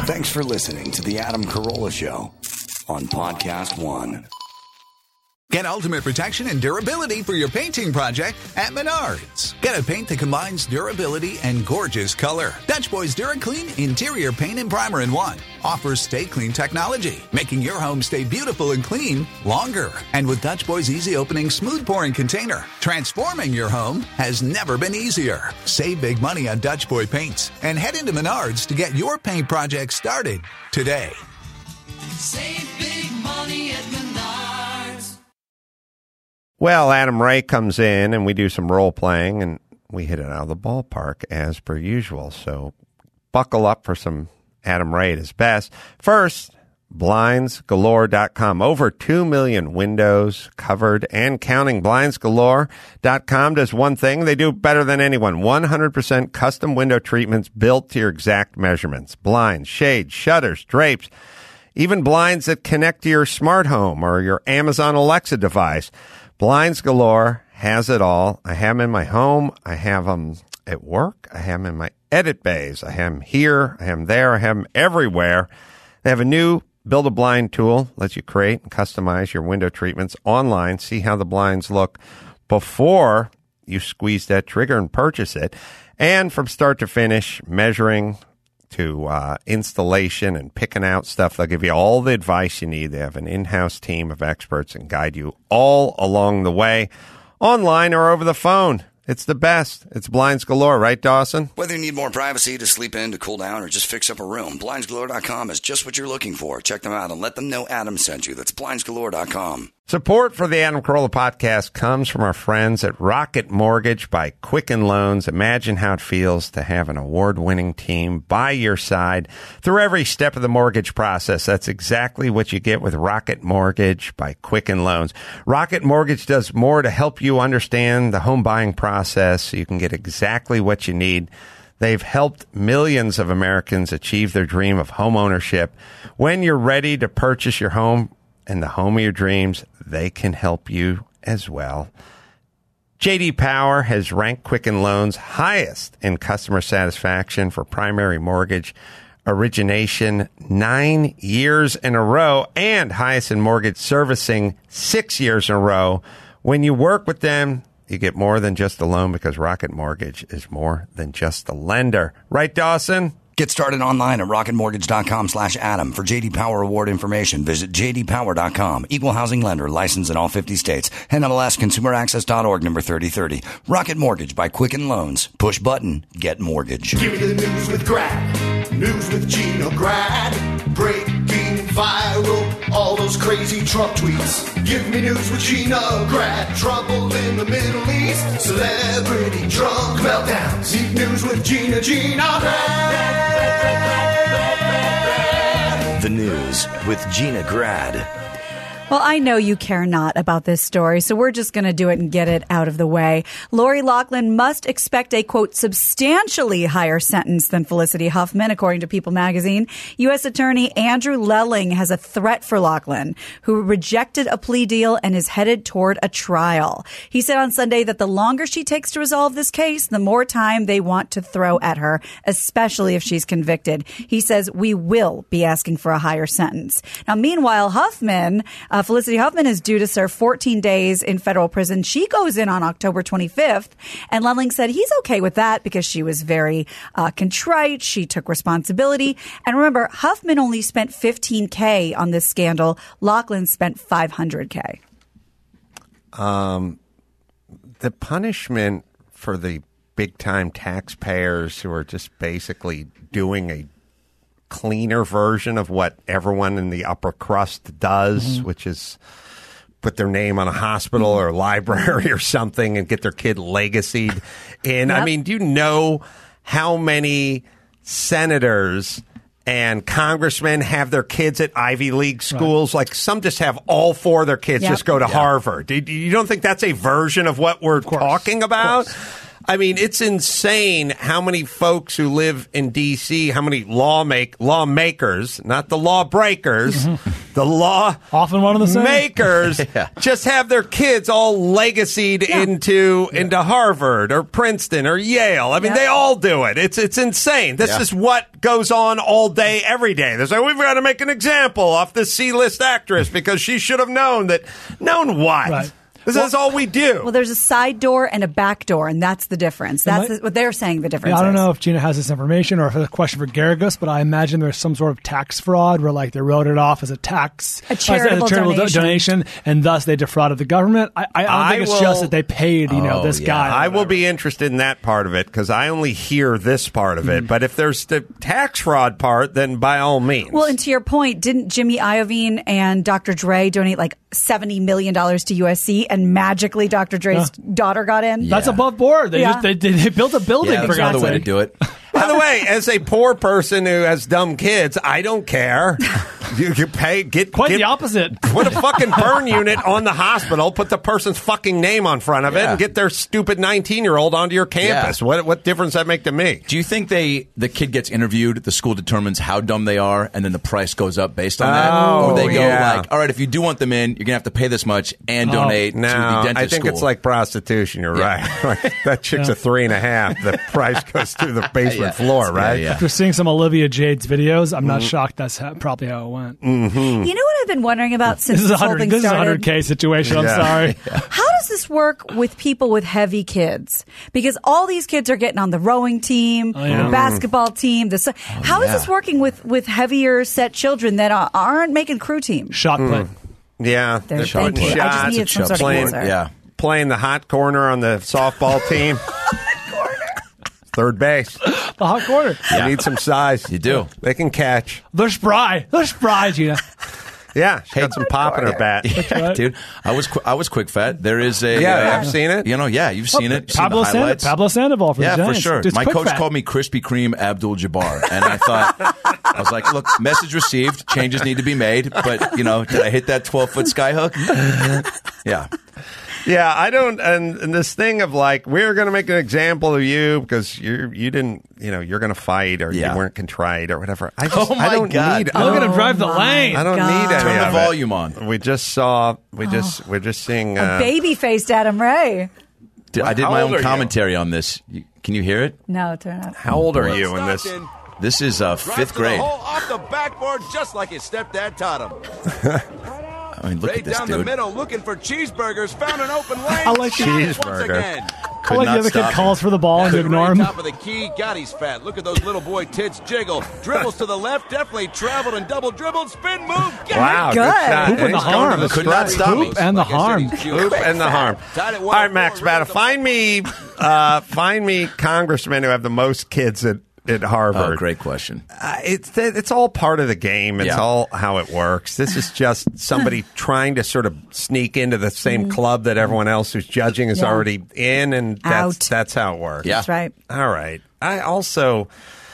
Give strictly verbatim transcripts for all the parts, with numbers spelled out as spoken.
Thanks for listening to The Adam Carolla Show on Podcast One. Get ultimate protection and durability for your painting project at Menards. Get a paint that combines durability and gorgeous color. Dutch Boys DuraClean Interior Paint and Primer in One offers Stay Clean technology, making your home stay beautiful and clean longer. And with Dutch Boys Easy Opening Smooth Pouring Container, transforming your home has never been easier. Save big money on Dutch Boy paints and head into Menards to get your paint project started today. Save big money at Menards. Well, Adam Ray comes in and we do some role playing and we hit it out of the ballpark as per usual. So buckle up for some Adam Ray at his best. First, blinds galore dot com. Over two million windows covered and counting. blinds galore dot com does one thing they do better than anyone. one hundred percent custom window treatments built to your exact measurements. Blinds, shades, shutters, drapes, even blinds that connect to your smart home or your Amazon Alexa device. Blinds Galore has it all. I have them in my home. I have them at work. I have them in my edit bays. I have them here. I have them there. I have them everywhere. They have a new Build a Blind tool. Lets you create and customize your window treatments online. See how the blinds look before you squeeze that trigger and purchase it. And from start to finish, measuring to uh, installation and picking out stuff. They'll give you all the advice you need. They have an in-house team of experts and guide you all along the way, online or over the phone. It's the best. It's Blinds Galore, right, Dawson? Whether you need more privacy to sleep in, to cool down, or just fix up a room, blinds galore dot com is just what you're looking for. Check them out and let them know Adam sent you. That's blinds galore dot com. Support for the Adam Carolla podcast comes from our friends at Rocket Mortgage by Quicken Loans. Imagine how it feels to have an award-winning team by your side through every step of the mortgage process. That's exactly what you get with Rocket Mortgage by Quicken Loans. Rocket Mortgage does more to help you understand the home buying process so you can get exactly what you need. They've helped millions of Americans achieve their dream of home ownership. When you're ready to purchase your home and the home of your dreams, they can help you as well. J D Power has ranked Quicken Loans highest in customer satisfaction for primary mortgage origination nine years in a row and highest in mortgage servicing six years in a row. When you work with them, you get more than just a loan because Rocket Mortgage is more than just a lender. Right, Dawson? Get started online at rocket mortgage dot com slash Adam. For J D Power award information, visit j d power dot com. Equal housing lender, licensed in all fifty states. N M L S consumer access dot org, number thirty thirty. Rocket Mortgage by Quicken Loans. Push button, get mortgage. Give me the news with Grad. News with Gina Grad. Breaking viral, all those crazy Trump tweets. Give me news with Gina Grad. Trouble in the Middle East. Celebrity drunk meltdowns. Deep news with Gina, Gina Grad. The news with Gina Grad. Well, I know you care not about this story, so we're just going to do it and get it out of the way. Lori Loughlin must expect a, quote, substantially higher sentence than Felicity Huffman, according to People magazine. U S Attorney Andrew Lelling has a threat for Loughlin, who rejected a plea deal and is headed toward a trial. He said on Sunday that the longer she takes to resolve this case, the more time they want to throw at her, especially if she's convicted. He says, we will be asking for a higher sentence. Now, meanwhile, Huffman... Uh, Felicity Huffman is due to serve fourteen days in federal prison. She goes in on October twenty-fifth, and Lelling said he's okay with that because she was very uh, contrite. She took responsibility. And remember, Huffman only spent fifteen K on this scandal. Loughlin spent five hundred K. Um, the punishment for the big-time taxpayers who are just basically doing a cleaner version of what everyone in the upper crust does, mm-hmm. which is put their name on a hospital or a library or something and get their kid legacied in. Yep. I mean, do you know how many senators and congressmen have their kids at Ivy League schools? Right. Like some just have all four of their kids yep. just go to yep. Harvard. You don't think that's a version of what we're of talking about? I mean, it's insane how many folks who live in D C, how many lawmake, lawmakers, not the lawbreakers, mm-hmm. the law often one of the same makers Yeah. just have their kids all legacied Yeah. into into Harvard or Princeton or Yale. I mean, Yeah. they all do it. It's it's insane. This Yeah. is what goes on all day, every day. They're like, we've got to make an example off this C-list actress because she should have known that. Known what? Right. This is all we do. Well, there's a side door and a back door, and that's the difference. That's might- what they're saying the difference Yeah, I don't is. know if Gina has this information or if it's a question for Garrigus, but I imagine there's some sort of tax fraud where, like, they wrote it off as a tax, A charitable as a charitable do- donation. donation, and thus they defrauded the government. I, I don't I think it's will- just that they paid, you know, Oh, this yeah. guy. or I will whatever. be interested in that part of it because I only hear this part of it. Mm. But if there's the tax fraud part, then by all means. Well, and to your point, didn't Jimmy Iovine and Doctor Dre donate like seventy million dollars to U S C, and magically Doctor Dre's daughter got in? That's Yeah. above board. They Yeah. just they, they built a building. Yeah, for that's another God's way to sake. do it. By the way, as a poor person who has dumb kids, I don't care. You, you pay get Quite get, the opposite. Put a fucking burn unit on the hospital. Put the person's fucking name on front of it, Yeah. and get their stupid nineteen-year-old onto your campus. Yeah. What what difference does that make to me? Do you think they the kid gets interviewed, the school determines how dumb they are, and then the price goes up based on that? Oh, Or they go yeah. like, all right, if you do want them in, you're going to have to pay this much and donate No, to the dentist I think school. it's like prostitution. You're Yeah. right. Like, that chick's a three and a half. The price goes through the basement Yeah. floor, right? Yeah, yeah. After seeing some Olivia Jade's videos, I'm Mm-hmm. not shocked that's how, probably how it went. You know what I've been wondering about since This is a this whole hundred. thing This is a started? hundred k situation. I'm Yeah. sorry. How does this work with people with heavy kids? Because all these kids are getting on the rowing team, Oh, yeah. the basketball team. The, how is yeah. this working with, with heavier set children that are, aren't making crew team? Shot put. Yeah, They're they're putting thinking. I just shots, needed some sort of playing, answer. Yeah. playing the hot corner on the softball team. Third base. The hot corner. You need some size. You do. They can catch. They're spry. They're spry, Gina. Yeah, she got some pop in her bat. Yeah, dude. I was qu- I was quick fat. There is a Yeah, uh, I've seen it. You know, yeah, you've seen it. You've Pablo, seen the Sand- highlights. Pablo Sandoval for Yeah, the for Giants. sure. Just My quick coach fat. called me Krispy Kreme Abdul-Jabbar, and I thought I was like, "Look, message received. Changes need to be made." But you know, did I hit that twelve-foot skyhook? Yeah. Yeah, I don't. And, and this thing of like, we're going to make an example of you because you you didn't, you know, you're going to fight or Yeah. you weren't contrite or whatever. I just, Oh, my I don't God. need. Look I at don't, him drive the my lane. I don't God. need any Turn the of volume it. on. We just saw. We just. We're just seeing. Uh, Baby-faced Adam Ray. Did- I did How my old are own you? commentary on this. You- Can you hear it? No, turn up. How old are you in this? This is uh, fifth grade. off the backboard just like his stepdad taught him. I mean, look Right at this down the dude. middle, looking for cheeseburgers, found an open lane. I like shot it once cheeseburger. again. I Could like not the other stop kid him. calls for the ball and you Right ignore him. top of the key, God, he's fat. Look at those little boy tits jiggle. Dribbles to the left, definitely traveled and double dribbled. Spin move. Got Wow, it. good, Good. shot. Hoop and And the he's going to harm. the Could not strike. stop me. Hoop and the Like I said, harm. he's cute. Hoop and the harm. Tied at All one right, oh Max four. Bada, find me, uh, find me congressmen who have the most kids at, at Harvard. Oh, great question. Uh, it's it's all part of the game. It's Yeah. all how it works. This is just somebody trying to sort of sneak into the same club that everyone else who's judging is Yeah. already in, and that's Out. that's how it works. Yeah. That's right. All right. I also,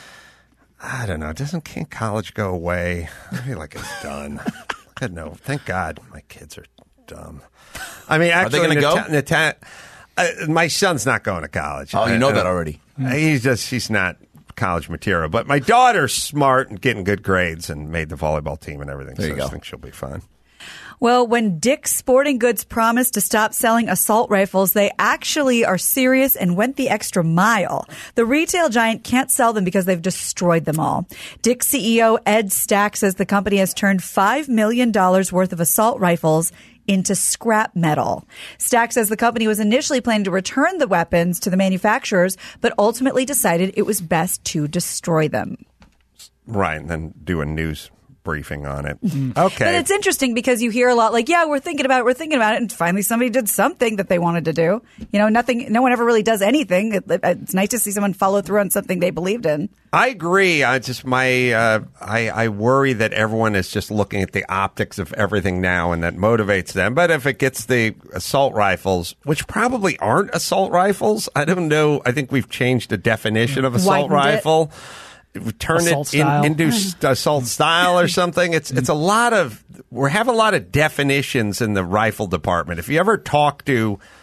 I don't know. Doesn't can't college go away? I feel like it's done. I know. Thank God my kids are dumb. I mean, actually, they gonna go? Nata- Nata- uh, my son's not going to college. Oh, you know I- that already. He's just he's not college material. But my daughter's smart and getting good grades and made the volleyball team and everything. There so you go. I think she'll be fine. Well, when Dick's Sporting Goods promised to stop selling assault rifles, they actually are serious and went the extra mile. The retail giant can't sell them because they've destroyed them all. Dick's C E O Ed Stack says the company has turned five million dollars worth of assault rifles into scrap metal. Stack says the company was initially planning to return the weapons to the manufacturers, but ultimately decided it was best to destroy them. Right, and then do a news briefing on it. And Okay. it's interesting because you hear a lot like, yeah, we're thinking about it, we're thinking about it, and finally somebody did something that they wanted to do. You know, nothing, no one ever really does anything. It, it's nice to see someone follow through on something they believed in. I agree. I just my uh, I I worry that everyone is just looking at the optics of everything now, and that motivates them. But if it gets the assault rifles, which probably aren't assault rifles, I don't know. I think we've changed the definition of assault Widened it. rifle. We turn Assault it in, style. into s- assault style or something. It's it's a lot of we have a lot of definitions in the rifle department. If you ever talk to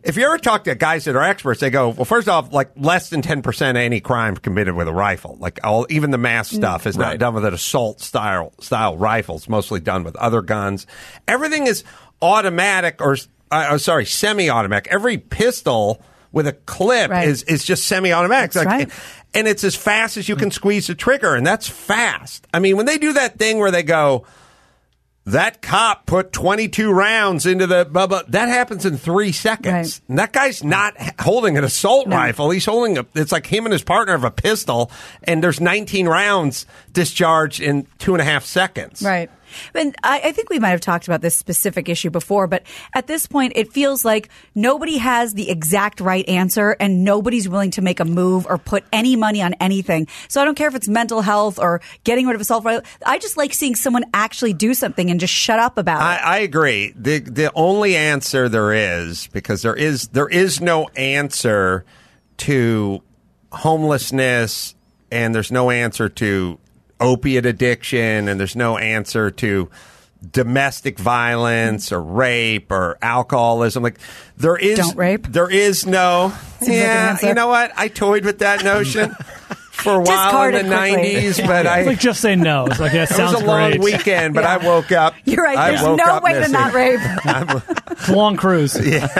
if you ever talk to guys that are experts, they go, well, first off, like less than ten percent of any crime committed with a rifle. Like all, even the mass stuff is not Right. done with an assault style style rifle. It's mostly done with other guns. Everything is automatic or, uh, oh, sorry, semi-automatic. Every pistol with a clip Right. is, is just semi-automatic. That's Like, right. and it's as fast as you can squeeze the trigger, and that's fast. I mean, when they do that thing where they go, that cop put twenty-two rounds into the blah, blah, that happens in three seconds. Right. And that guy's not h- holding an assault No. rifle. He's holding a, it's like him and his partner have a pistol, and there's nineteen rounds discharged in two and a half seconds. Right. And I, I think we might have talked about this specific issue before, but at this point, it feels like nobody has the exact right answer and nobody's willing to make a move or put any money on anything. So I don't care if it's mental health or getting rid of assault rifle. I just like seeing someone actually do something and just shut up about I, it. I agree. The the only answer there is, because there is there is no answer to homelessness, and there's no answer to opiate addiction, and there's no answer to domestic violence or rape or alcoholism. Like there is Don't rape. There is no Seems like an yeah, answer. you know what? I toyed with that notion for a while Discard in the it quickly. nineties, but I It's like just say no. It's like, yeah, it it sounds was a long great. weekend, but Yeah. I woke up. You're right. I There's woke no up way to missing. not rape. It's a long cruise.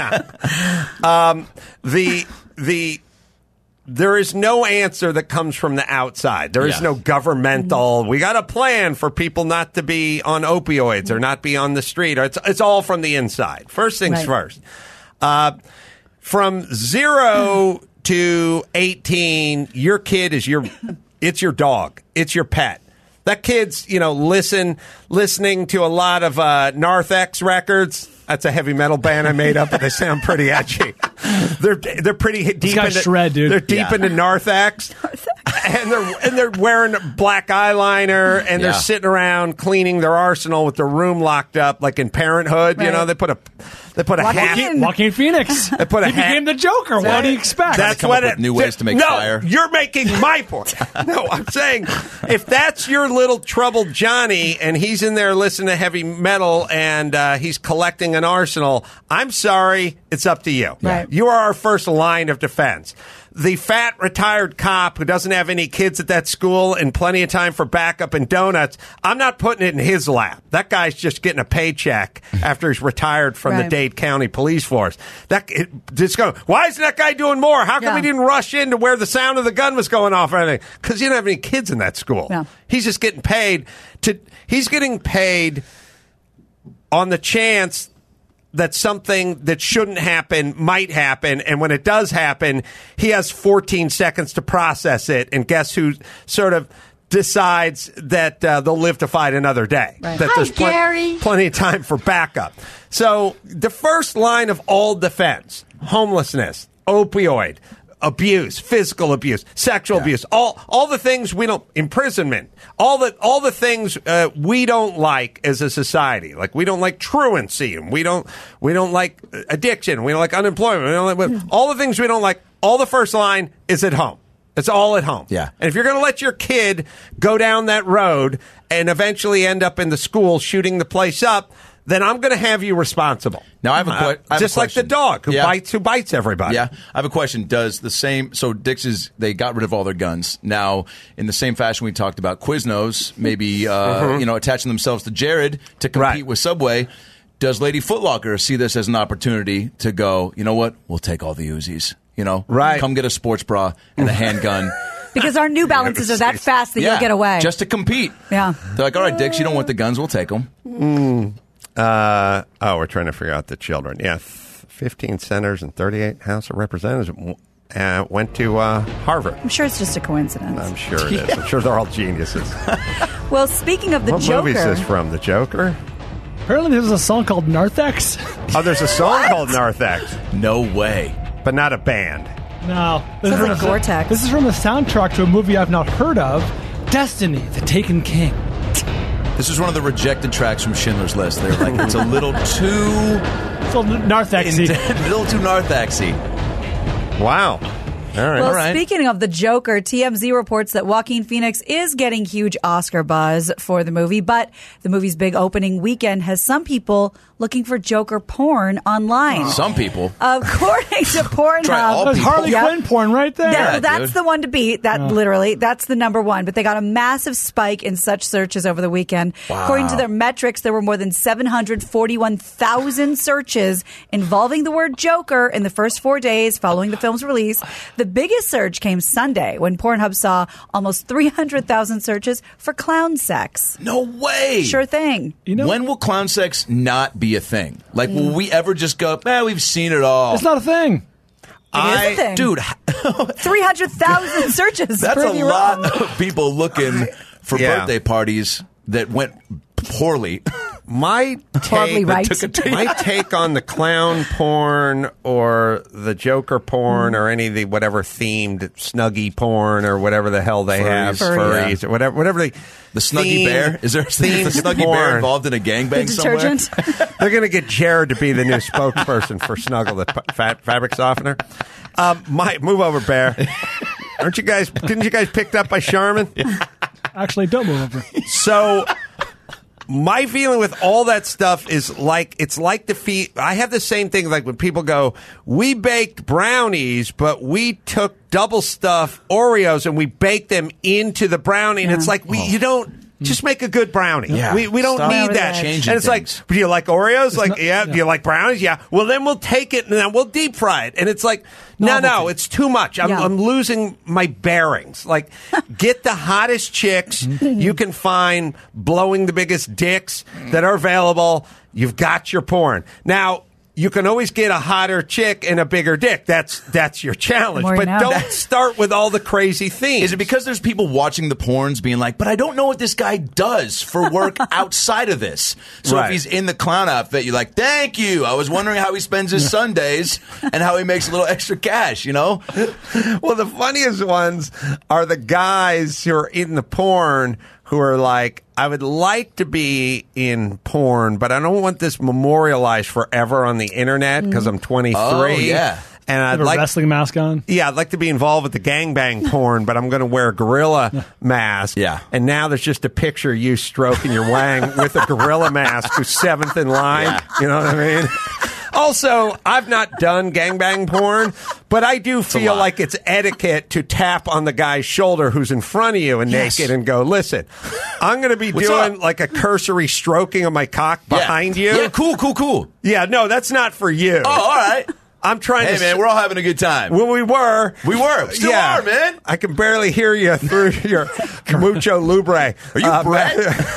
Um, the the there is no answer that comes from the outside. There is Yeah. no governmental. We got a plan for people not to be on opioids or not be on the street. It's it's all from the inside. First things Right. first. Uh, from zero to eighteen, your kid is your. It's your dog. It's your pet. That kid's, you know, listen, listening to a lot of uh, Narthex records. That's a heavy metal band I made up, but they sound pretty edgy. They're they're pretty deep guy's into shred, dude. They're deep Yeah. into Narthex, and they're and they're wearing black eyeliner, and they're Yeah. sitting around cleaning their arsenal with their room locked up, like in Parenthood. You Right. know, they put a they put a Walk hat. in. Joaquin Phoenix. They put a he hat- became the Joker. What do you expect? That's come what up it, with new ways to make no, fire. You're making my point. No, I'm saying if that's your little troubled Johnny and he's in there listening to heavy metal and uh, he's collecting an arsenal, I'm sorry, it's up to you. Right. You are our first line of defense. The fat retired cop who doesn't have any kids at that school and plenty of time for backup and donuts, I'm not putting it in his lap. That guy's just getting a paycheck after he's retired from the Right. Dade County Police Force. That it, just go. Why isn't that guy doing more? How come Yeah. he didn't rush in to where the sound of the gun was going off or anything? Because he didn't have any kids in that school. Yeah. He's just getting paid to. He's getting paid on the chance that something that shouldn't happen might happen, and when it does happen, he has fourteen seconds to process it, and guess who sort of decides that uh, they'll live to fight another day. Right. That Hi, there's plen- Gary. plenty of time for backup. So the first line of all defense, homelessness, opioid, abuse, physical abuse, sexual abuse, all all the things we don't, imprisonment, all the all the things uh, we don't like as a society. Like we don't like truancy, and we don't we don't like addiction, we don't like unemployment, we don't like, all the things we don't like. All the first line is at home. It's all at home. Yeah. And if you're going to let your kid go down that road and eventually end up in the school shooting the place up, then I'm going to have you responsible. Now, I have a que- I have a just like the question. dog who Yeah. bites who bites everybody. Yeah, I have a question. Does the same so Dix's they got rid of all their guns. Now, in the same fashion we talked about Quiznos, maybe uh, you know attaching themselves to Jared to compete Right. with Subway. Does Lady Footlocker see this as an opportunity to go? You know what? We'll take all the Uzis. You know, Right. Come get a sports bra and a handgun. Because our New Balances are that fast that you'll get away. just to compete. Yeah. They're like, all right, Dix, you don't want the guns? We'll take them. Uh, oh, we're trying to figure out the children. Yeah, fifteen senators and thirty-eight House of Representatives uh, went to uh, Harvard. I'm sure it's just a coincidence. I'm sure it is. I'm sure they're all geniuses. Well, speaking of the What Joker, movie is this from? The Joker? Apparently, there's a song called Narthex. Oh, there's a song called Narthex, No way. but not a band. No, this Sounds is like from the- Gore-Tex. This is from the soundtrack to a movie I've not heard of, Destiny: The Taken King. This is one of the rejected tracks from Schindler's List. They're like, it's a little too, So Narthex. a little too Narthaxy. Wow. All right. Well, All right. speaking of the Joker, T M Z reports that Joaquin Phoenix is getting huge Oscar buzz for the movie, but the movie's big opening weekend has some people looking for Joker porn online. Some people. According to Pornhub. Try all That's people. Harley Yep. Quinn porn right there. That- Yeah, that's dude. the one to beat. That literally, that's the number one. But they got a massive spike in such searches over the weekend. Wow. According to their metrics, there were more than seven hundred forty-one thousand searches involving the word Joker in the first four days following the film's release. The biggest surge came Sunday when Pornhub saw almost three hundred thousand searches for clown sex. No way. Sure thing. You know, When will clown sex not be a thing? Like, will we ever just go, eh, we've seen it all? it's not a thing. It is a thing. Dude, three hundred thousand searches. that's Prove a you lot wrong. of people looking for Yeah. birthday parties that went poorly. My Hardly take, right. took a take. my take on the clown porn or the Joker porn or any of the whatever themed Snuggie porn or whatever the hell they have, Furries. furries Furry. or whatever, whatever they. The Snuggie themed- Bear? Is there is the themed Snuggie Bear porn. involved in a The gangbang somewhere? detergent. They're going to get Jared to be the new spokesperson for Snuggle, the p- fat fabric softener. Um, my, move over, Bear. Aren't you guys? Didn't you guys picked up by Charmin? Actually, don't move over. So my feeling with all that stuff is like it's like the feet. I have the same thing like when people go, we baked brownies, but we took double stuff Oreos and we baked them into the brownie. And it's like we you don't. Just make a good brownie. Yeah. We we don't Stop need that. changing And it's things. like, do you like Oreos? Like, not- yeah. Do you like brownies? Yeah. Well, then we'll take it and then we'll deep fry it. And it's like, no, no, Novelty. it's too much. I'm, Yeah. I'm losing my bearings. Like, get the hottest chicks you can find blowing the biggest dicks that are available. You've got your porn. Now, you can always get a hotter chick and a bigger dick. That's that's your challenge. More you But know. don't start with all the crazy themes. Is it because there's people watching the porns being like, but I don't know what this guy does for work outside of this? So Right. if he's in the clown outfit, you're like, thank you. I was wondering how he spends his Sundays and how he makes a little extra cash, you know? Well, the funniest ones are the guys who are in the porn who are like, I would like to be in porn, but I don't want this memorialized forever on the internet because I'm twenty-three. Oh, yeah. And I'd Have a like wrestling mask on. Yeah, I'd like to be involved with the gangbang porn, but I'm going to wear a gorilla mask. Yeah. And now there's just a picture of you stroking your wang with a gorilla mask who's seventh in line. Yeah. You know what I mean? Also, I've not done gangbang porn, but I do feel lot. like it's etiquette to tap on the guy's shoulder who's in front of you and Yes. naked and go, listen, I'm going to be What's doing up? like a cursory stroking of my cock Yeah. behind you. Yeah, cool, cool, cool. Yeah, no, that's not for you. Oh, all right. I'm trying Hey, to man, we're all having a good time. Well, we were. We were. Still Yeah. are, man. I can barely hear you through your mucho lubre. Are you Brett?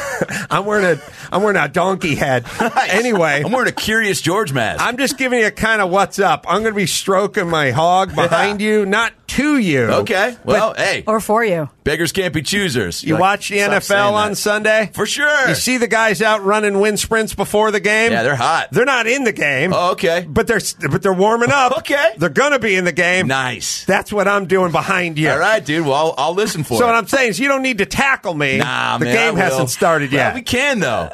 I'm wearing a I'm wearing a donkey head. Nice. Anyway, I'm wearing a Curious George mask. I'm just giving you kind of what's up. I'm going to be stroking my hog behind you, not to you. okay. Well, hey, Or for you. beggars can't be choosers. You You're like, watch the stop N F L saying on that. Sunday? For sure. You see the guys out running wind sprints before the game? Yeah, they're hot. They're not in the game. Oh, okay. But they're but they're warming up. Okay. They're going to be in the game. Nice. That's what I'm doing behind you. All right, dude. Well, I'll, I'll listen for So it. what I'm saying is you don't need to tackle me. Nah, the man, game I will. hasn't started Well, yet. we can, though.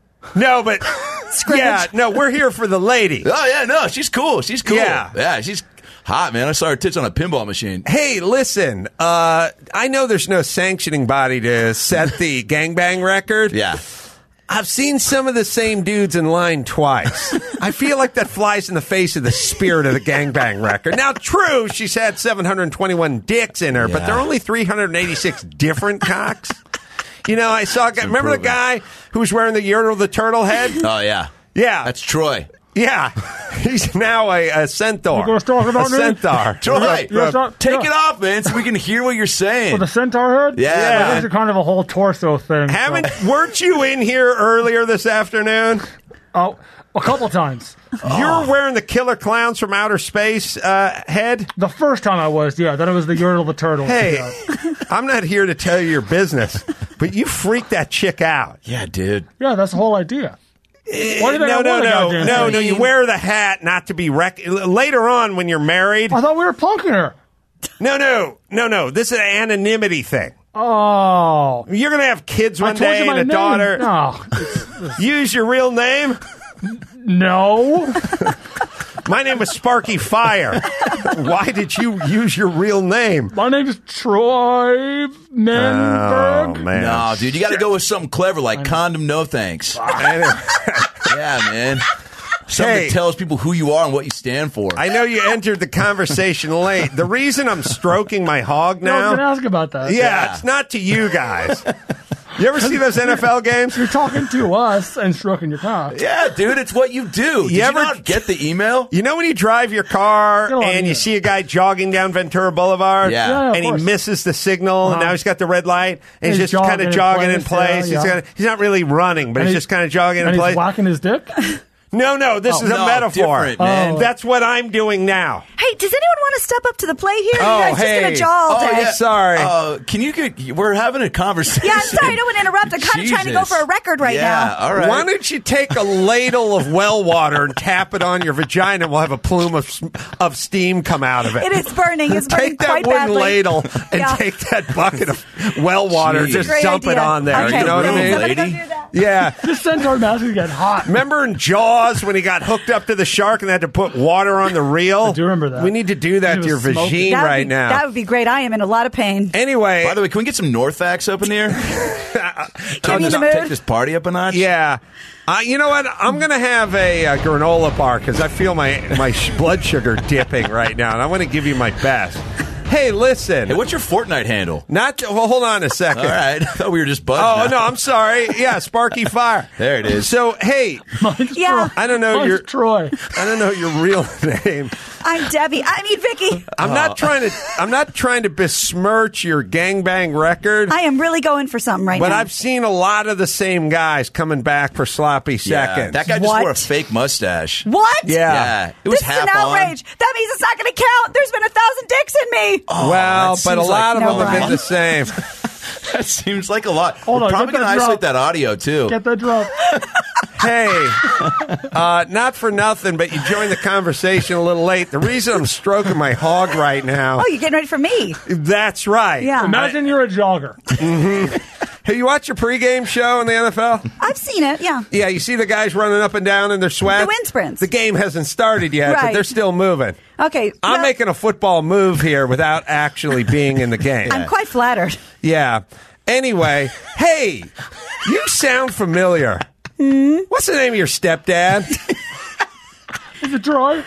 No, but yeah, no, we're here for the lady. Oh, yeah, no, she's cool. She's cool. Yeah. Yeah, she's hot, man. I saw her tits on a pinball machine. Hey, listen, uh, I know there's no sanctioning body to set the gangbang record. Yeah. I've seen some of the same dudes in line twice. I feel like that flies in the face of the spirit of the gangbang record. Now, true, she's had seven hundred twenty-one dicks in her, but Yeah. there are only three hundred eighty-six different cocks. You know, I saw a guy, remember the improving. guy who was wearing the urinal, the turtle head? Oh, yeah. Yeah. That's Troy. Yeah, he's now a, a centaur. You gonna talk about a me? centaur. Troy, Yes, sir. take Yeah. it off, man, so we can hear what you're saying. For the centaur head? Yeah, But man. This is kind of a whole torso thing. so- Haven't weren't you in here earlier this afternoon? Oh, a couple times. You're wearing the Killer Clowns from Outer Space uh, head. The first time I was, yeah. Then it was the urinal the turtle. Hey, Yeah, I'm not here to tell you your business, but you freaked that chick out. Yeah, dude. yeah that's the whole idea. Why did I no, not no, want a no, goddamn no, thing? no. You wear the hat not to be wrecked. Later on, when you're married, I thought we were punking her. no, no, no, no. This is an anonymity thing. Oh. You're gonna have kids I one told day you my and a name. daughter. No. Use your real name. No. My name is Sparky Fire. Why did you use your real name? My name is Troy Menberg. Oh, man. No, dude, you got to go with something clever like condom no thanks. Anyway. Yeah, man. Something Hey. that tells people who you are and what you stand for. I know you entered the conversation late. The reason I'm stroking my hog No, I was now, going to ask about that. yeah, Yeah. it's not to you guys. You ever see those N F L games? You're talking to us and stroking your cock. yeah, dude, it's what you do. Did you, ever- not get the email? You know when you drive your car Go on, and you yeah. see a guy jogging down Ventura Boulevard, Yeah. Yeah, of and he course. misses the signal, and Uh-huh. now he's got the red light, and he's, He's just kind jogging of in jogging in place, place. yeah, He's, yeah. got, he's not really running, but And he's he- just kind of jogging in And he's place. whacking his dick? No, no, this Oh, is a no, metaphor. different, man. Oh. That's what I'm doing now. Hey, does anyone want to step up to the plate here? Oh, you guys hey. just gonna jaw all Oh, day. yeah. Sorry. Uh, can you get? We're having a conversation. Yeah, I'm sorry, I don't want to interrupt. I'm kind of trying to go Jesus. for a record right yeah, now. all right. Why don't you take a ladle of well water and tap it on your vagina? We'll have a plume of of steam come out of it. It is burning. It's burning Take that quite wooden badly. ladle and Yeah. take that bucket of well water, Jeez. just Great dump it idea. on there. Okay, you know what I thanks. mean? I'm gonna go Lady? do that. Yeah. This centaur mask is getting hot. Remember in Jaws when he got hooked up to the shark and they had to put water on the reel? I do remember that. We need to do that He to your was smoking. vagine That would right be, now. That would be great. I am in a lot of pain. Anyway, By the way, can we get some Northax up in here? Give me Just the mood. take this party up a notch. yeah. Uh, you know what? I'm going to have a, uh granola bar because I feel my, my sh- blood sugar dipping right now, and I want to give you my best. Hey, listen. Hey, what's your Fortnite handle? Not well, hold on a second. All right, I thought we were just buds. Oh, now. no, I'm sorry. Yeah, Sparky Fire. There it is. So, hey, Mine's Yeah. Troy. I don't know Mine's your Troy. I don't know your real name. I'm Debbie. I mean, Vicky. I'm not trying to I'm not trying to besmirch your gangbang record. I am really going for something right But now. I've seen a lot of the same guys coming back for sloppy Yeah, seconds. that guy just What? wore a fake mustache. What? Yeah. Yeah, it was This is half an outrage. That means it's not going to count. There's been a thousand dicks in me. on. well, that but a seems lot like- of them No, have been Ryan. the same. That seems like a lot. Hold We're on, probably get going to that isolate drop. that audio too. Get that drop. Hey, uh, not for nothing, but you joined the conversation a little late. The reason I'm stroking my hog right now, Oh, you're getting ready for me. that's right. Yeah. Imagine you're a jogger. Have you watched your pregame show in the N F L? I've seen it. Yeah. Yeah, you see the guys running up and down in their sweat? The wind sprints. The game hasn't started yet, but Right. they're still moving. Okay. I'm well, making a football move here without actually being in the game. I'm quite flattered. Yeah. Anyway, hey, you sound familiar. Hmm? What's the name of your stepdad? Is it Troy?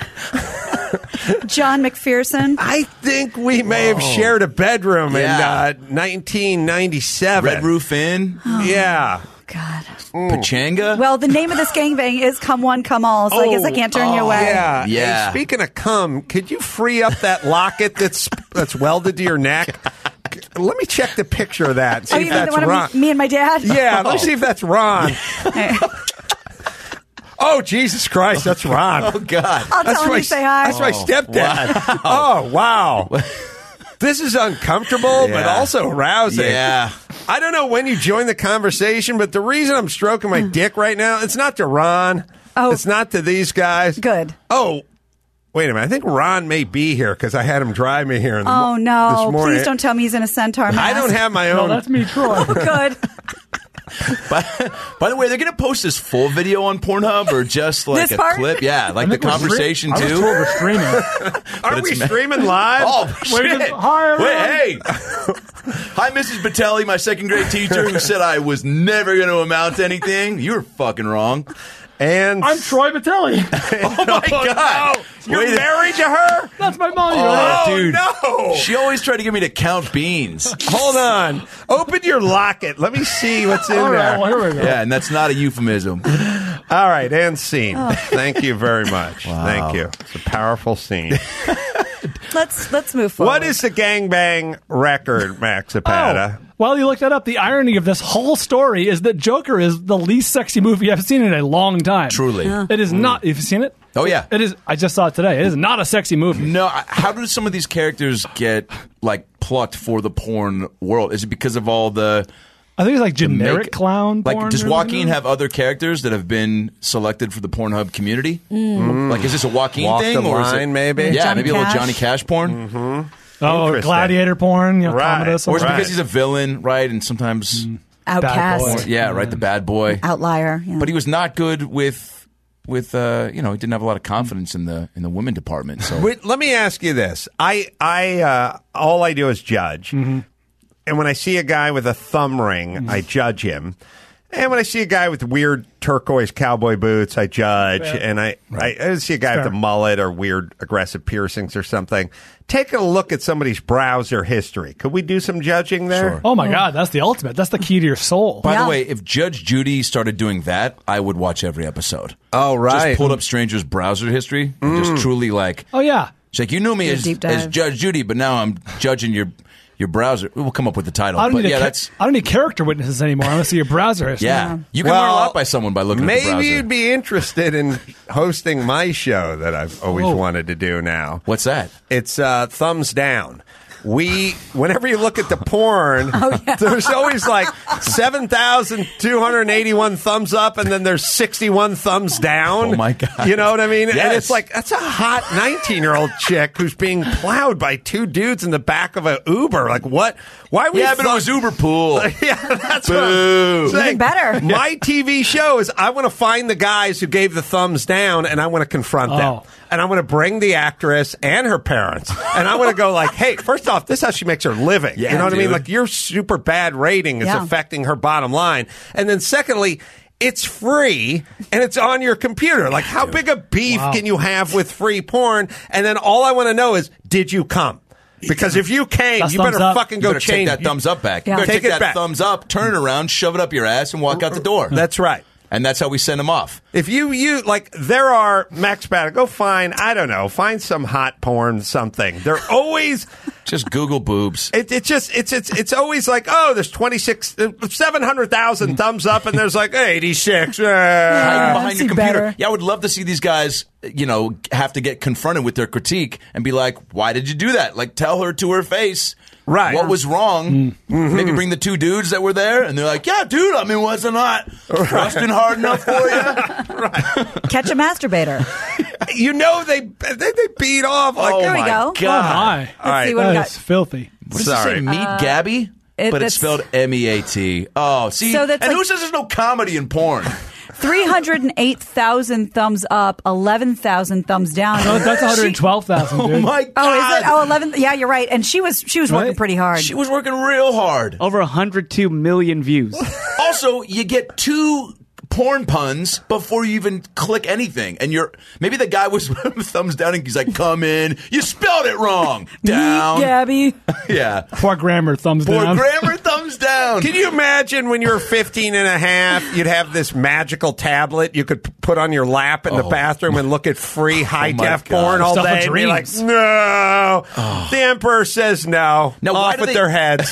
John McPherson. I think we may have shared a bedroom Yeah. in uh, nineteen ninety-seven. Red Roof Inn, Yeah. God. Pachanga. Well, the name of this gangbang is Come One, Come All, so I guess I can't turn you away. Oh, Yeah. Yeah. Hey, speaking of cum, could you free up that locket that's that's welded to your neck? Let me check the picture of that and see Oh, if you mean the that's one Ron. of me, me and my dad? Yeah, let me see if that's Ron. Oh, Jesus Christ, that's Ron. Oh God. I'll That's tell him my, you say hi. that's my stepdad. Oh, wow. This is uncomfortable, but Yeah. also arousing. Yeah. I don't know when you joined the conversation, but the reason I'm stroking my dick right now, it's not to Ron. Oh. It's not to these guys. Good. Oh, wait a minute. I think Ron may be here because I had him drive me here. In the Oh, mo- no. This morning. Please don't tell me he's in a centaur mask. I don't have my No, own. that's me, Troy. Good. By, by the way, they're going to post this full video on Pornhub or just like This a part? clip? Yeah, like I the think we're conversation stre- I was too. told we're streaming. Aren't we it's ma- streaming live? Oh Wait, shit! just- hi, Wait, everyone. hey! Hi, Missus Batelli, my second grade teacher, who said I was never going to amount to anything. You were fucking wrong. And I'm Troy Batelli. Oh my god! no. You're Wait a- married to her? That's my mom. Oh, Oh, dude. no. She always tried to get me to count beans. Hold on. Open your locket. Let me see what's in All there. right, well, here we go. Yeah, and that's not a euphemism. All right, and scene. Thank you very much. Thank you. It's a powerful scene. Let's let's move forward. What is the gangbang record, Max Zapata? Oh, while you look that up, the irony of this whole story is that Joker is the least sexy movie I've seen in a long time. Truly. It is not. Have you seen it? Oh, yeah. It is. I just saw it today. It is not a sexy movie. No, I- how do some of these characters get like plucked for the porn world? Is it because of all the I think it's like generic make- clown. like? porn Does or Joaquin something. have other characters that have been selected for the Pornhub community? Like, is this a Joaquin Walk thing, the or is line, it maybe? Yeah, Johnny maybe a little Cash. Johnny Cash porn, Oh, Interesting. gladiator porn. You know, Right. Commodus, or is it Right. because he's a villain, right? And sometimes, Outcast? Bad boy. yeah, right, the bad boy. Outlier. Yeah. But he was not good with with uh, you know, he didn't have a lot of confidence in the in the women department. So Wait, let me ask you this. I, I, uh, all I do is judge. And when I see a guy with a thumb ring, I judge him. And when I see a guy with weird turquoise cowboy boots, I judge. Fair. And I, Right. I, I see a guy Fair. with a mullet or weird aggressive piercings or something. Take a look at somebody's browser history. Could we do some judging there? Sure. Oh my God, that's the ultimate. That's the key to your soul. By Yeah. the way, if Judge Judy started doing that, I would watch every episode. Oh, right. Just pulled up strangers' browser history and just truly like, Oh yeah. she's like, you knew me Do a as, deep dive. as Judge Judy, but now I'm judging your your browser. We'll come up with the title. I don't But need yeah, a ca- that's I don't need character witnesses anymore. I want to see your browser history. yeah. You can Well, learn a lot by someone by looking at the Maybe browser. you'd be interested in hosting my show that I've always Oh. wanted to do now. What's that? It's uh, Thumbs Down. We, whenever you look at the porn, Oh, there's always like seven thousand two hundred eighty-one thumbs up, and then there's sixty-one thumbs down. Oh, my God. You know what I mean? And Yes. it's like, that's a hot nineteen-year-old chick who's being plowed by two dudes in the back of an Uber. Like, what? Why we Yeah, but it was Uber pool. Yeah, that's what Boo. I'm saying. Even better. My T V show is I want to find the guys who gave the thumbs down, and I want to confront them. Oh. And I want to bring the actress and her parents. And I want to go like, hey, first off, this is how she makes her living. Yeah, you know what I mean? dude. Like, your super bad rating is Yeah. affecting her bottom line. And then secondly, it's free and it's on your computer. Like, how big a beef Wow. can you have with free porn? And then all I want to know is, did you come? Because if you came, That's you thumbs better up. fucking You go better change take that thumbs up back. Yeah. You better Take take, it that back. thumbs up, turn it around, shove it up your ass, and walk out the door. That's right. And that's how we send them off. If you, you like, there are, Max Batter, go find, I don't know, find some hot porn, something. They're always, Just Google boobs. it, it's just, it's, it's, it's always like, oh, there's twenty-six, uh, seven hundred thousand thumbs up, and there's like eighty-six. Uh, Hiding behind see your computer. better. Yeah, I would love to see these guys, you know, have to get confronted with their critique and be like, why did you do that? Like, tell her to her face. Right. What was wrong? Mm-hmm. Maybe bring the two dudes that were there, and they're like, yeah, dude, I mean, was it not thrusting hard enough for you? Catch a masturbator. you know, they, they, they beat off. Like, oh, There we my go. Oh God. my. Let's All right. see what we That got. is filthy. What does Sorry. it say? Meet Gabby? it- but it's that's- spelled M E A T. Oh, see? So that's and like- who says there's no comedy in porn? three hundred eight thousand thumbs up, eleven thousand thumbs down. No, that's one hundred twelve thousand, dude. Oh, my God. Oh, is it? Oh, eleven. Yeah, you're right. And she was she was working Right. pretty hard. She was working real hard. Over one hundred two million views. Also, you get two porn puns before you even click anything. And you're maybe the guy was thumbs down and he's like, come in. You spelled it wrong. Down. Meet Gabby. Yeah. Poor grammar, thumbs Poor down. grammar, thumbs down. Can you imagine when you were fifteen and a half, you'd have this magical tablet you could p- put on your lap in the Oh. bathroom and look at free high my def God. porn all Stuff of day and be like, dreams. no. The emperor says no. Now, why Off do with they- their heads.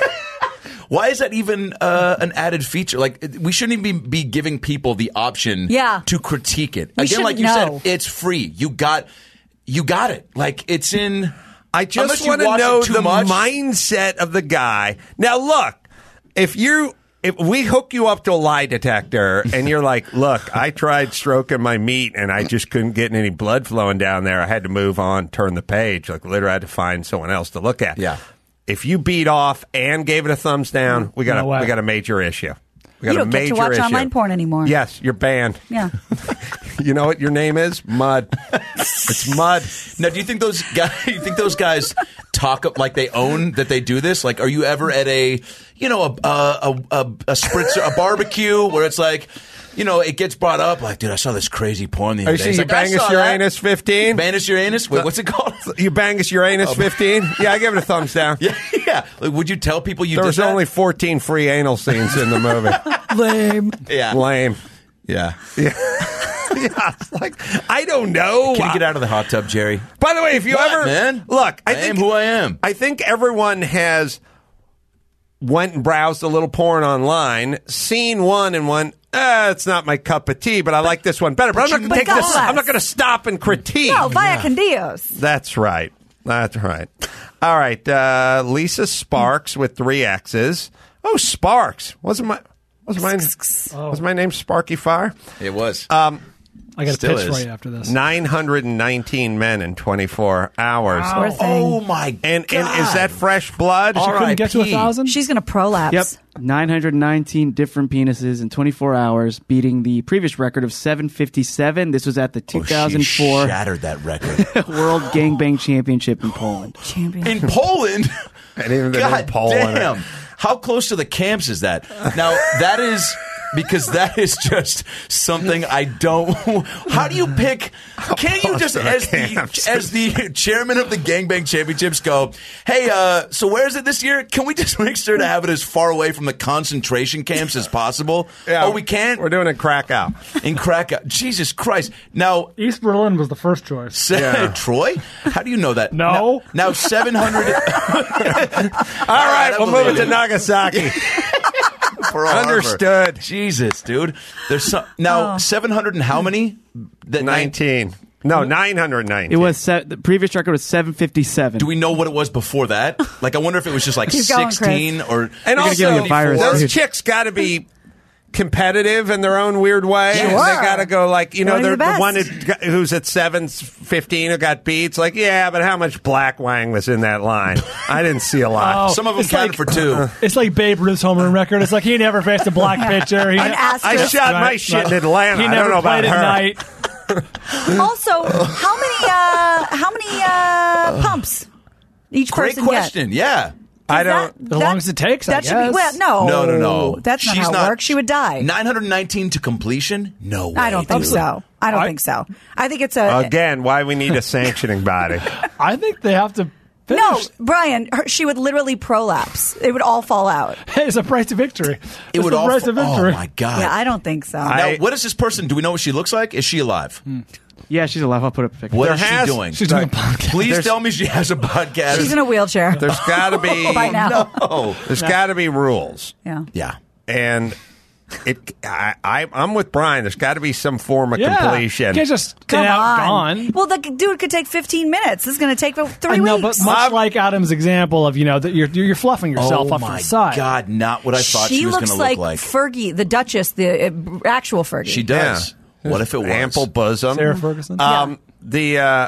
Why is that even uh, an added feature? Like, we shouldn't even be giving people the option Yeah. to critique it. We Again, like shouldn't you know. said, it's free. You got, you got it. Like, it's in. I Unless just you want to watch it know too the much. mindset of the guy. Now, look, if you if we hook you up to a lie detector and you're like, look, I tried stroking my meat and I just couldn't get any blood flowing down there. I had to move on, turn the page. Like, literally, I had to find someone else to look at. Yeah. If you beat off and gave it a thumbs down, we got No a way. we got a major issue. We got You a don't get major to watch issue. online porn anymore. Yes, you're banned. Yeah. You know what your name is? Mud. It's Mud. Now, do you think those guys? You think those guys talk up like they own that they do this? Like, are you ever at a, you know, a a a, a spritzer, a barbecue where it's like, you know, it gets brought up like, dude, I saw this crazy porn the Are other you day. saying It's you like, I Bangus saw Uranus fifteen? that. Bangus Uranus? Wait, what's it called? You Bangus Uranus fifteen? Yeah, I give it a thumbs down. Yeah, yeah. Like, would you tell people you There did was that? only fourteen free anal scenes in the movie. Lame. yeah, Lame. yeah. Yeah. Yeah, it's like, I don't know. Can you get out of the hot tub, Jerry? By the way, if you What, ever man? look, I, I think am who I am. I think everyone has went and browsed a little porn online, seen one and went, eh, it's not my cup of tea, but I like this one better. But, I'm not going But to take God this. bless. I'm not going to stop and critique. No, via con Dios. That's right. That's right. All right. Uh, Lisa Sparks with three X's. Oh, Sparks. Wasn't my wasn't my was my name Sparky Fire? It was. Um, I got a Still pitch is. for you after this. nine hundred nineteen men in twenty-four hours. Poor thing. oh my And God. and is that fresh blood? She couldn't get to a R I P. thousand? She's going to prolapse. Yep. nine hundred nineteen different penises in twenty-four hours, beating the previous record of seven fifty-seven. This was at the Oh, two thousand she four shattered that record World Gangbang Championship in Poland. Champion. in Poland. And even the God name Poland. damn! How close to the camps is that? Now that is because that is just something I don't. How do you pick? Can't you just, as the as the chairman of the Gangbang Championships, go, hey, uh, so where is it this year? Can we just make sure to have it as far away from the concentration camps as possible? Yeah, oh, we can't. We're doing it in Krakow. In Krakow, Jesus Christ! Now, East Berlin was the first choice. Se- Yeah. Troy, how do you know that? No. Now, now seven hundred. All right, we'll move it to Nagasaki. Pearl Harbor. Understood. Jesus, dude. There's some now Oh. seven hundred and how many? That nineteen. No, nine hundred nineteen. It was se- the previous record was seven fifty-seven. Do we know what it was before that? Like, I wonder if it was just like Keep going, sixteen or. And You're gonna give me a also, virus, those dude. chicks got to be competitive in their own weird way. Sure. They got to go like, you know, Going to they're the the best. one that, who's at seven fifteen who got beat. It's like, yeah, but how much Black Wang was in that line? I didn't see a lot. Oh, Some of them it's counted like- for two. It's like Babe Ruth's home run record. It's like he never faced a black pitcher. He, An I asterisk. shot my Right, shit in right. Atlanta. He I never don't know about played her. at night. Also, how many uh, how many uh, pumps each Great person question. Yeah. get? I don't. As long as it takes, I That should be guess. well. No, No, no, no. That's not She's how it not- works. She would die. nine hundred nineteen to completion? No way. I don't think dude. so. I don't I- think so. I think it's a Again, why we need a sanctioning body. I think they have to finish. no, Brian. Her, she would literally prolapse. It would all fall out. Hey, it's a price of victory. It It's would the all. price of Oh, victory. my God. Yeah, I don't think so. now, I- what is this person? Do we know what she looks like? Is she alive? Yeah, she's alive. I'll put up a picture. What There is has- she doing? She's doing a podcast. Please There's- tell me she has a podcast. She's in a wheelchair. There's got to be. By now. Oh, There's got to be rules. Yeah. yeah. And it, I, I, I'm with Brian. There's got to be some form of Yeah. completion. You can't just Come get out on. gone. Well, the dude could take fifteen minutes. This is going to take about three I know, weeks. but much I'm- like Adam's example of, you know, that you're, you're fluffing yourself Oh up from my the side. God! Not what I thought she, she was going looks to like, look like. Fergie, the Duchess, the uh, actual Fergie. She does. Yeah. What if it was ample bosom? Sarah Ferguson? Um, The uh,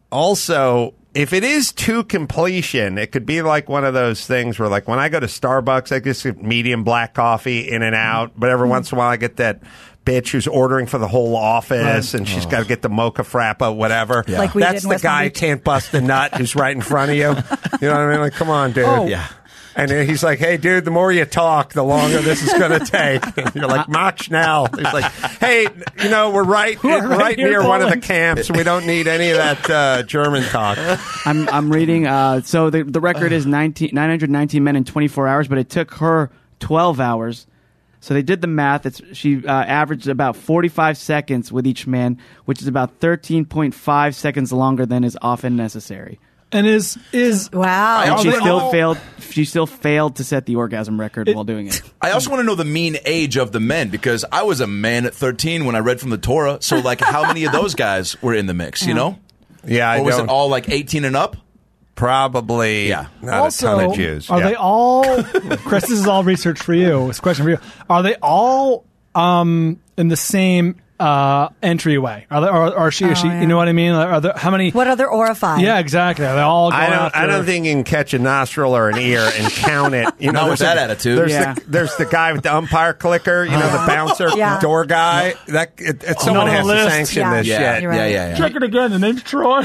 also, if it is to completion, it could be like one of those things where, like, when I go to Starbucks, I just get medium black coffee in and out. But every once in a while, I get that bitch who's ordering for the whole office, and she's got to get the mocha frappa, whatever. Like we did That's in the West guy Palm who can't bust a nut who's right in front of you. You know what I mean? Like, come on, dude. Oh. Yeah. And then he's like, hey, dude, the more you talk, the longer this is going to take. And you're like, Mach Schnell. He's like, hey, you know, we're right, We're right, right here near one of the calling. camps. We don't need any of that uh, German talk. I'm I'm reading. Uh, so the the record is nineteen, nine hundred nineteen men in twenty-four hours, but it took her twelve hours. So they did the math. It's she uh, averaged about forty-five seconds with each man, which is about thirteen point five seconds longer than is often necessary. And is is Wow. And Are she they still all- failed. She still failed to set the orgasm record while doing it. I also want to know the mean age of the men because I was a man at thirteen when I read from the Torah. So, like, how many of those guys were in the mix? You know, Yeah, I or was don't. it all like eighteen and up? Probably Yeah. not also, a ton of Jews. are Yeah. they all, Chris, this is all research for you. It's a question for you. Are they all um, in the same uh, entryway? Are they, or, or she, Oh, is she, yeah. you know what I mean? Are there, how many? What other orify? Yeah, exactly. Are they all going I don't. after, I don't think you can catch a nostril or an ear and count it. You know, Not with there's that a- attitude. There's Yeah. the there's the guy with the umpire clicker. You know, the bouncer Yeah. door guy. That it, it, someone on the has to list. sanction Yeah. this Yeah, shit. You're yeah, right. yeah, yeah. Check it again. The name's Troy.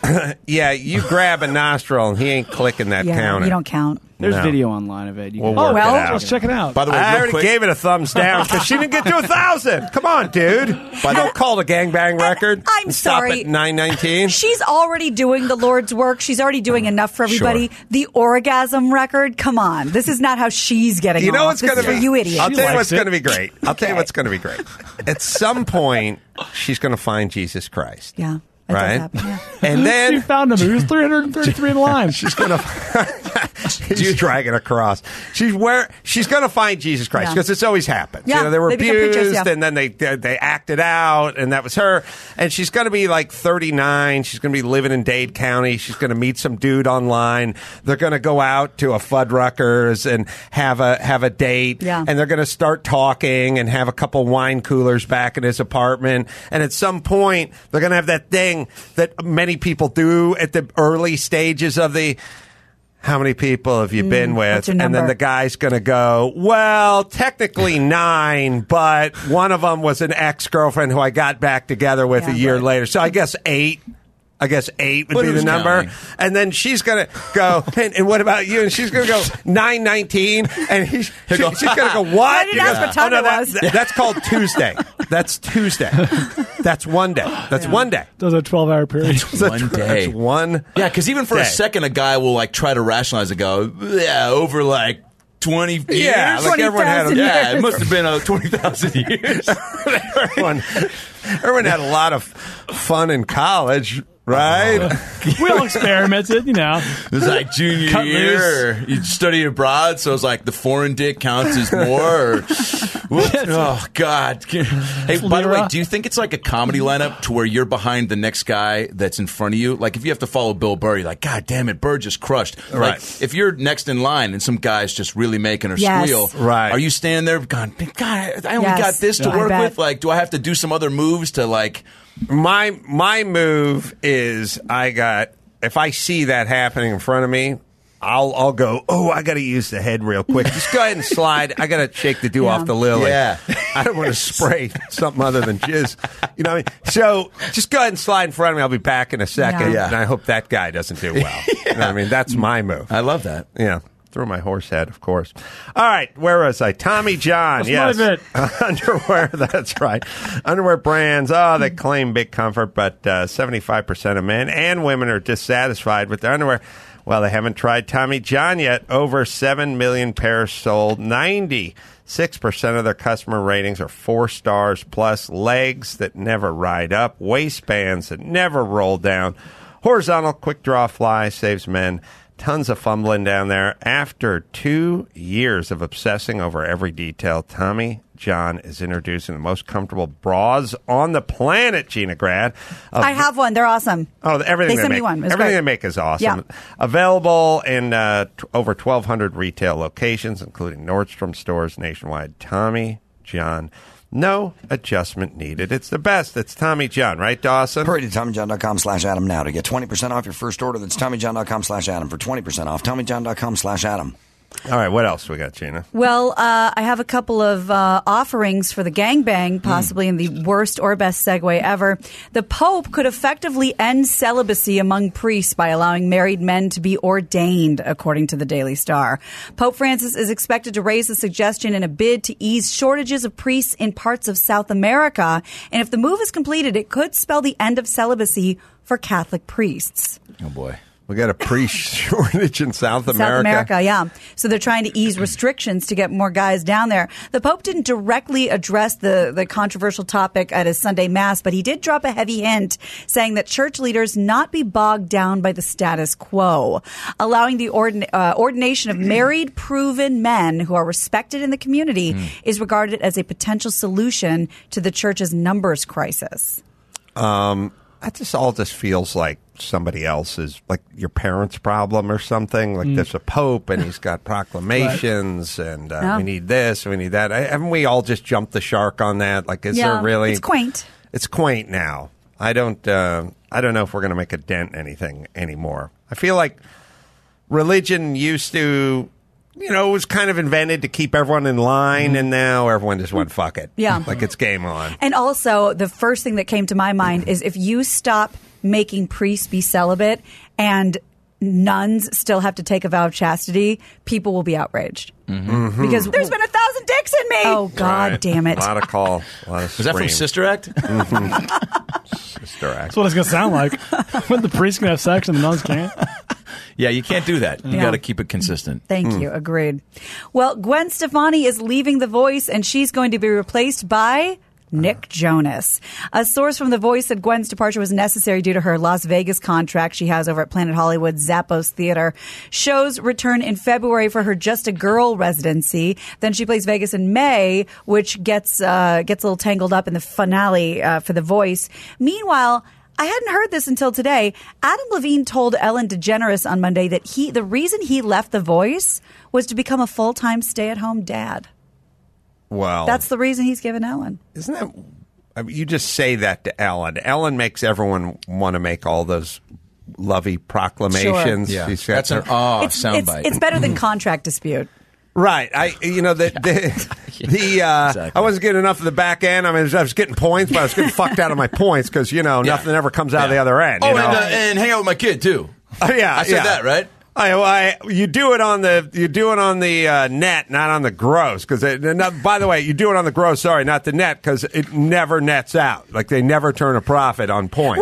Yeah, you grab a nostril and he ain't clicking that Yeah, counter. you don't count. There's No. video online of it. You We'll can- work well, it out. Let's check it out. By the way, I real already quick, gave it a thumbs down because she didn't get to a thousand. Come on, dude. By the- Don't call the gangbang record. I'm and stop sorry. at nine nineteen. She's already doing the Lord's work. She's already doing enough for everybody. The orgasm record, come on. This is not how she's getting You know off. what's This going is to for be? you idiots. I'll She tell you likes what's it. going to be great. I'll tell you Okay. what's going to be great. At some point, she's going to find Jesus Christ. Yeah. That Right? does happen, yeah. And she then found him. He was three hundred thirty-three in line. she's going to she's dragging across. She's where she's going to find Jesus Christ Yeah. because it's always happened. Yeah, You know, they were they become abused preachers, yeah. and then they, they they acted out and that was her. And she's going to be like thirty-nine. She's going to be living in Dade County. She's going to meet some dude online. They're going to go out to a Fuddruckers and have a have a date. Yeah. And they're going to start talking and have a couple wine coolers back in his apartment. And at some point, they're going to have that thing that many people do at the early stages of the. How many people have you been with? Mm, what's your And then number? the guy's going to go, well, technically nine, but one of them was an ex girlfriend who I got back together with Yeah, a year right. later. So I guess eight. I guess eight would But be the who's number. counting? And then she's going to go, and, and what about you? And she's going to go nine nineteen. And he's, she, go, she's going to go, what? I didn't He ask goes, what time oh, no, it that- was." that- that's called Tuesday. That's Tuesday. That's one day. That's one day. Those are twelve-hour periods. One day. That's one Yeah, because even for day. a second, a guy will like try to rationalize and go, yeah, over like twenty years. Yeah, like everyone had a, twenty thousand yeah, it years. must have been uh, twenty thousand years. everyone, everyone had a lot of fun in college, right? We all experimented, you know. It was like junior Cut year. You studied abroad, so it's like the foreign dick counts as more. Or, what? Oh, God. Hey, by the way, do you think it's like a comedy lineup to where you're behind the next guy that's in front of you? Like, if you have to follow Bill Burr, you're like, God damn it, Burr just crushed. Right. Like, if you're next in line and some guy's just really making her Yes. squeal, Right. are you standing there going, God, I only Yes. got this to Yeah. I work bet. with? Like, do I have to do some other moves to, like... My my move is I got if I see that happening in front of me, I'll I'll go, oh, I got to use the head real quick. Just go ahead and slide. I got to shake the dew Yeah. off the lily. Yeah. I don't want to spray something other than jizz. You know what I mean? So just go ahead and slide in front of me. I'll be back in a second. Yeah. And I hope that guy doesn't do well. You know what I mean? That's my move. I love that. Yeah. Through my horse head, of course. All right, where was I? Tommy John, That's yes. my bit. Underwear, that's right. Underwear brands, oh, they claim big comfort, but uh, seventy-five percent of men and women are dissatisfied with their underwear. Well, they haven't tried Tommy John yet. Over seven million pairs sold. ninety-six percent of their customer ratings are four stars plus. Legs that never ride up. Waistbands that never roll down. Horizontal quick draw fly saves men. Tons of fumbling down there. After two years of obsessing over every detail, Tommy John is introducing the most comfortable bras on the planet, Gina Grad. Uh, I have one. They're awesome. Oh, everything They they, sent me make, one. It was everything great. they make is awesome. Yeah. Available in uh, t- over twelve hundred retail locations, including Nordstrom stores nationwide. Tommy John. No adjustment needed. It's the best. It's Tommy John, right, Dawson? Hurry to TommyJohn.com slash Adam now to get twenty percent off your first order. That's TommyJohn.com slash Adam for twenty percent off. TommyJohn.com slash Adam. All right, what else we got, Gina? Well, uh, I have a couple of uh, offerings for the gangbang, possibly in the worst or best segue ever. The Pope could effectively end celibacy among priests by allowing married men to be ordained, according to the Daily Star. Pope Francis is expected to raise the suggestion in a bid to ease shortages of priests in parts of South America. And if the move is completed, it could spell the end of celibacy for Catholic priests. Oh, boy. We got a priest shortage in South America. South America, yeah. So they're trying to ease restrictions to get more guys down there. The Pope didn't directly address the, the controversial topic at his Sunday Mass, but he did drop a heavy hint saying that church leaders not be bogged down by the status quo. Allowing the ordin- uh, ordination of married, proven men who are respected in the community mm. is regarded as a potential solution to the church's numbers crisis. Um, that just all just feels like somebody else's, like your parents' problem or something. Like mm. there's a pope and he's got proclamations right. and uh, yeah. we need this, we need that. I, haven't we all just jumped the shark on that? Like, is yeah, there really? It's quaint. It's quaint now. I don't. Uh, I don't know if we're going to make a dent in anything anymore. I feel like religion used to. You know, it was kind of invented to keep everyone in line, and now everyone just went, fuck it. Yeah. Like it's game on. And also, the first thing that came to my mind is if you stop making priests be celibate and nuns still have to take a vow of chastity, people will be outraged. Mm-hmm. Because there's been a thousand dicks in me. Oh, God right. damn it. A lot of call. A lot of Is that from Sister Act? Mm-hmm. Sister Act. That's what it's going to sound like. When the priest can have sex and the nuns can't. Yeah, you can't do that. You yeah. got to keep it consistent. Thank mm. you. Agreed. Well, Gwen Stefani is leaving The Voice, and she's going to be replaced by Nick Jonas. A source from The Voice said Gwen's departure was necessary due to her Las Vegas contract she has over at Planet Hollywood's Zappos Theater. Shows return in February for her Just a Girl residency. Then she plays Vegas in May, which gets uh, gets a little tangled up in the finale uh, for The Voice. Meanwhile, I hadn't heard this until today. Adam Levine told Ellen DeGeneres on Monday that he the reason he left The Voice was to become a full-time stay-at-home dad. Well, that's the reason he's given Ellen. Isn't that? I mean, you just say that to Ellen. Ellen makes everyone want to make all those lovey proclamations. Sure. Yeah, that's an oh it's, soundbite. It's, it's better than contract dispute. Right. I. You know that. The uh, Exactly. I wasn't getting enough of the back end. I mean, I was getting points, but I was getting fucked out of my points because you know Yeah. nothing ever comes out of the Yeah. other end. Oh, you know? and, uh, and hang out with my kid too. Oh, yeah, I said yeah. that, right? I, I, you do it on the you do it on the uh, net, not on the gross. Because by the way, you do it on the gross. Sorry, not the net, because it never nets out. Like they never turn a profit on points.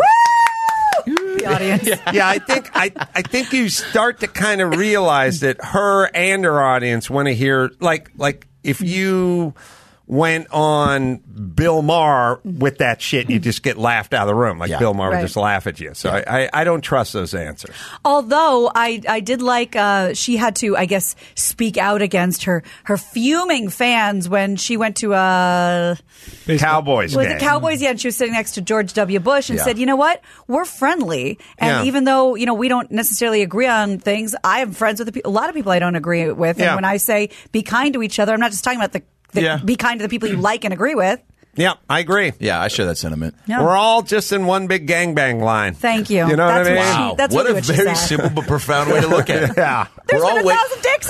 The audience. Yeah, I think I, I think you start to kind of realize that her and her audience want to hear like like if you went on Bill Maher with that shit, you just get laughed out of the room. Like Yeah. Bill Maher Right. would just laugh at you. So I, I, I don't trust those answers. Although I, I did like uh, she had to, I guess, speak out against her her fuming fans when she went to a Cowboys was game. the Cowboys. Yeah, and she was sitting next to George W. Bush and Yeah. said, "You know what? We're friendly, and Yeah. even though you know we don't necessarily agree on things, I am friends with the pe- a lot of people I don't agree with. Yeah. And when I say be kind to each other, I'm not just talking about the, the Yeah. be kind to the people you like and agree with. Yeah, I agree. Yeah, I share that sentiment. Yeah. We're all just in one big gangbang line. Thank you. You know That's what I mean? what she- Wow, that's what really a what she very said. simple but profound way to look at it. Yeah, There's We're been all a wait- thousand dicks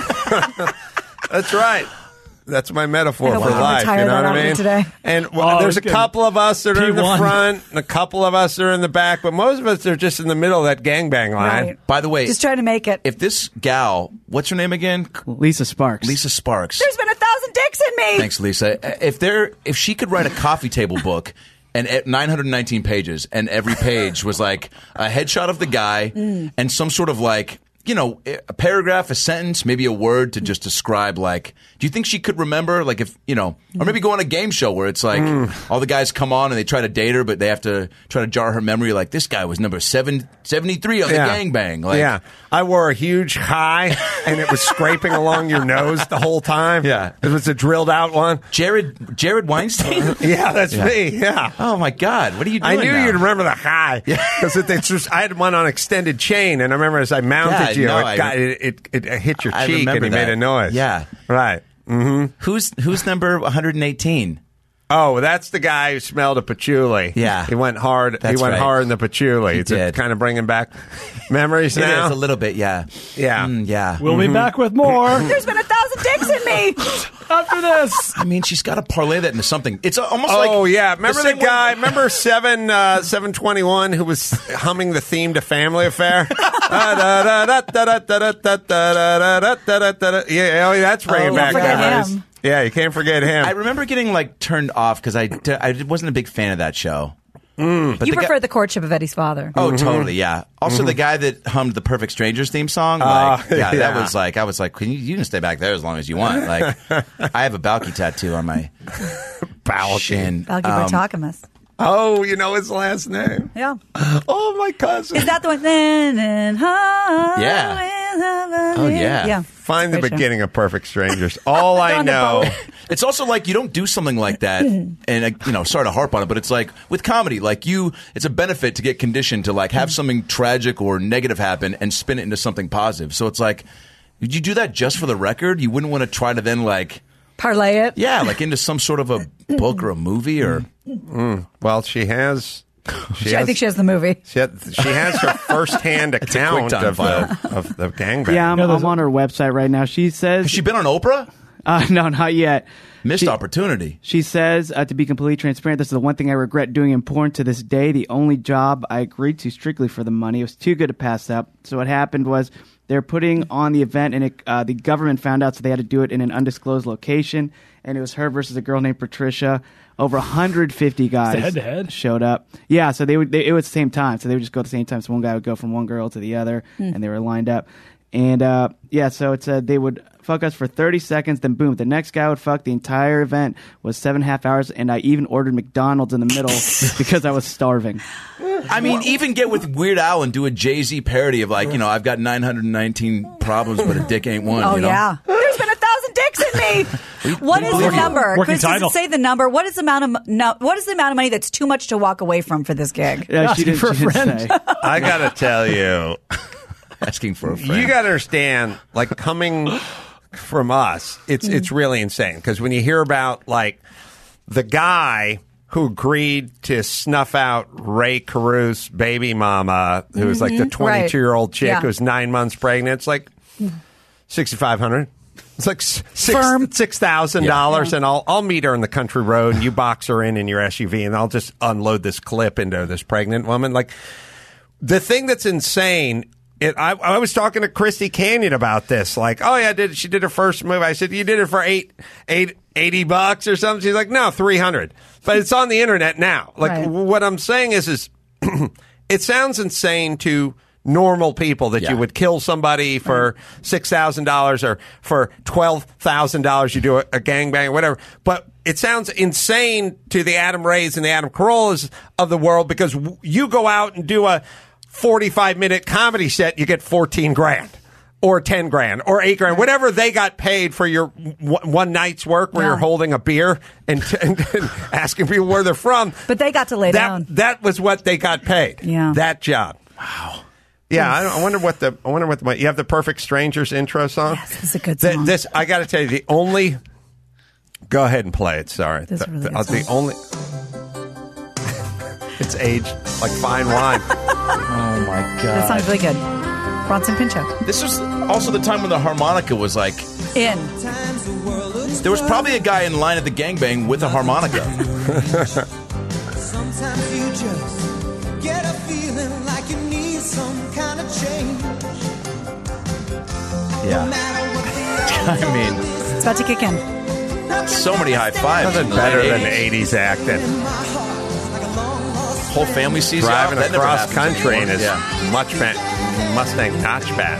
in me. that's right. That's my metaphor I hope for we can life. retire You know that what I out of mean? it today. And well, Oh, there's a good. couple of us that are in the P one. front, and a couple of us that are in the back, but most of us are just in the middle of that gangbang line. Right. By the way, Just trying to make it. if this gal, what's her name again? Lisa Sparks. Lisa Sparks. There's been a thousand dicks in me. Thanks, Lisa. If there, if she could write a coffee table book and at nine hundred nineteen pages, and every page was like a headshot of the guy Mm. and some sort of like, you know, a paragraph, a sentence, maybe a word to just describe like, do you think she could remember like if, you know, or maybe go on a game show where it's like all the guys come on and they try to date her, but they have to try to jar her memory like this guy was number seven, seventy-three on the Yeah. gangbang. Like, yeah, I wore a huge high, and it was scraping along your nose the whole time. Yeah. it was a drilled out one. Jared, Jared Weinstein. Yeah, that's me. Yeah. Oh my God. What are you doing I knew now? you'd remember the high because I had one on extended chain, and I remember as I mounted Yeah, you, no, it, I- got, it, it, it hit your I cheek and remember you made that. a noise. Yeah. right. Mm-hmm. Who's who's number one hundred eighteen? Oh, that's the guy who smelled a patchouli. Yeah. he went hard. That's he went right. hard in the patchouli. He It's a- did. kind of bringing back memories It now. is a little bit, yeah. Yeah. Mm, yeah. We'll be back with more There's been a thousand dicks in me. after this. I mean, she's got to parlay that into something. It's almost like Oh yeah, remember the, same way- guy? Remember seven uh, seven twenty one who was humming the theme to Family Affair? Yeah, oh, that's bringing Oh, back Can't forget memories. him. Yeah, you can't forget him. I remember getting like turned off because I, I wasn't a big fan of that show. Mm. But You the guy- prefer the courtship of Eddie's father. Oh, totally, yeah. Also, the guy that hummed the Perfect Strangers theme song, like, Oh, yeah, that yeah. was like, I was like, can you, you can stay back there as long as you want. Like, I have a Balky tattoo on my Balky. shin. Balky Um, Bartakamus. Oh, you know his last name. Yeah. Oh, my cousin. Is that the one? Then and Yeah. Oh, yeah. Yeah. Find the Great show. beginning of Perfect Strangers. All I on the know. boat. It's also like you don't do something like that, and uh, you know, sorry to harp on it, but it's like with comedy, like you, it's a benefit to get conditioned to like have something tragic or negative happen and spin it into something positive. So it's like, did you do that just for the record? You wouldn't want to try to then like, Parlay it. yeah, like into some sort of a book or a movie or. Well, she has. She I has, think she has the movie. She, had, she has her first-hand a account QuickTime of file. the, of the gangbang. Yeah, I'm, Yeah, there's I'm on her website right now. She says, Has she been on Oprah? uh, no, not yet. Missed She- opportunity. She says, uh, to be completely transparent, this is the one thing I regret doing in porn to this day. The only job I agreed to strictly for the money. It was too good to pass up. So what happened was they're putting on the event, and it, uh, the government found out, so they had to do it in an undisclosed location. And it was her versus a girl named Patricia. Over one hundred fifty guys head-to-head? showed up. Yeah, so they would. They, it was the same time, so they would just go at the same time. So one guy would go from one girl to the other, and they were lined up. And uh, yeah, so it said they would fuck us for thirty seconds, then boom, the next guy would fuck. The entire event was seven and a half hours, and I even ordered McDonald's in the middle because I was starving. I mean, even get with Weird Al and do a Jay-Z parody of like, you know, I've got nine hundred nineteen problems, but a dick ain't one. Oh, you know? yeah. There's been a thousand dicks in me. What is the Working- number? working Chris, does title. it say the number? What is the amount of no, What is the amount of money that's too much to walk away from for this gig? Yeah, she Asking didn't, for a she didn't friend. say. I got to tell you, Asking for a friend. you got to understand, like, coming from us, it's it's really insane. Because when you hear about, like, the guy who agreed to snuff out Ray Caruth's baby mama, who was like the twenty-two-year-old chick Yeah. who's nine months pregnant, it's like sixty-five hundred. It's like s- Firm. six six thousand Yeah. dollars, Yeah. and I'll I'll meet her in the country road, and you box her in in your S U V, and I'll just unload this clip into this pregnant woman. Like the thing that's insane. It, I, I was talking to Christy Canyon about this. Like, oh yeah, did she did her first movie? I said, you did it for eight, eight, eighty bucks or something. She's like, no, three hundred. But it's on the internet now. Like, Right. what I'm saying is, is it sounds insane to normal people that Yeah. you would kill somebody for six thousand dollars or for twelve thousand dollars. You do a, a gangbang or whatever. But it sounds insane to the Adam Rays and the Adam Carollas of the world because w- you go out and do a forty-five minute comedy set, you get fourteen grand or ten grand or eight grand, whatever they got paid for your w- one night's work where Yeah. you're holding a beer and, and, and asking people where they're from. But they got to lay that, down. That was what they got paid. Yeah. That job. Wow. Yeah, I, don't- I wonder what the I wonder what the you have the Perfect Strangers intro song. Yes, it's a good Th- song. this I got to tell you the only. Go ahead and play it. Sorry, This is a the, really the, good the song. only. It's aged like fine wine. Oh my That god! sounds really good. Bronson Pinchot. This was also the time when the harmonica was like. In. There was probably a guy in line at the gangbang with a harmonica. Sometimes you just get a feeling like you need some kind of change. Yeah. I mean, It's about to kick in. so many high fives. Nothing in the better late than the eighties. eighties acting. Whole family sees you Driving off. That never across happens country in anymore. his Yeah. Mustang, Mustang notchback.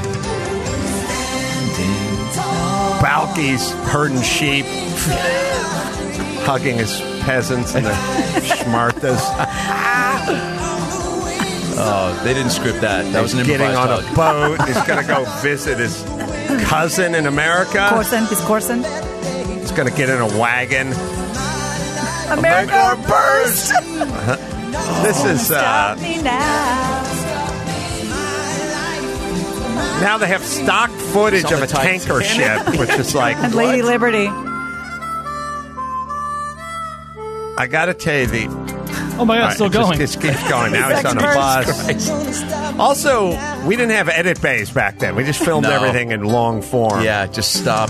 Balky's herding sheep, hugging his peasants and the schmartas. Oh, they didn't script that. That was an Getting improvised on a hug. boat. He's going to go visit his cousin in America. Corson. He's Corson. He's going to get in a wagon. America burst. This is uh, Stop me now. now they have stock footage It's on of a the tanker Titanic. ship, which is like And Lady what? Liberty. I got to tell you the. Oh my God, All it's still right, it going. Just, it keeps going. Now he's on a Sex bus. Also, we didn't have edit bays back then. We just filmed No. everything in long form. Yeah, just stop.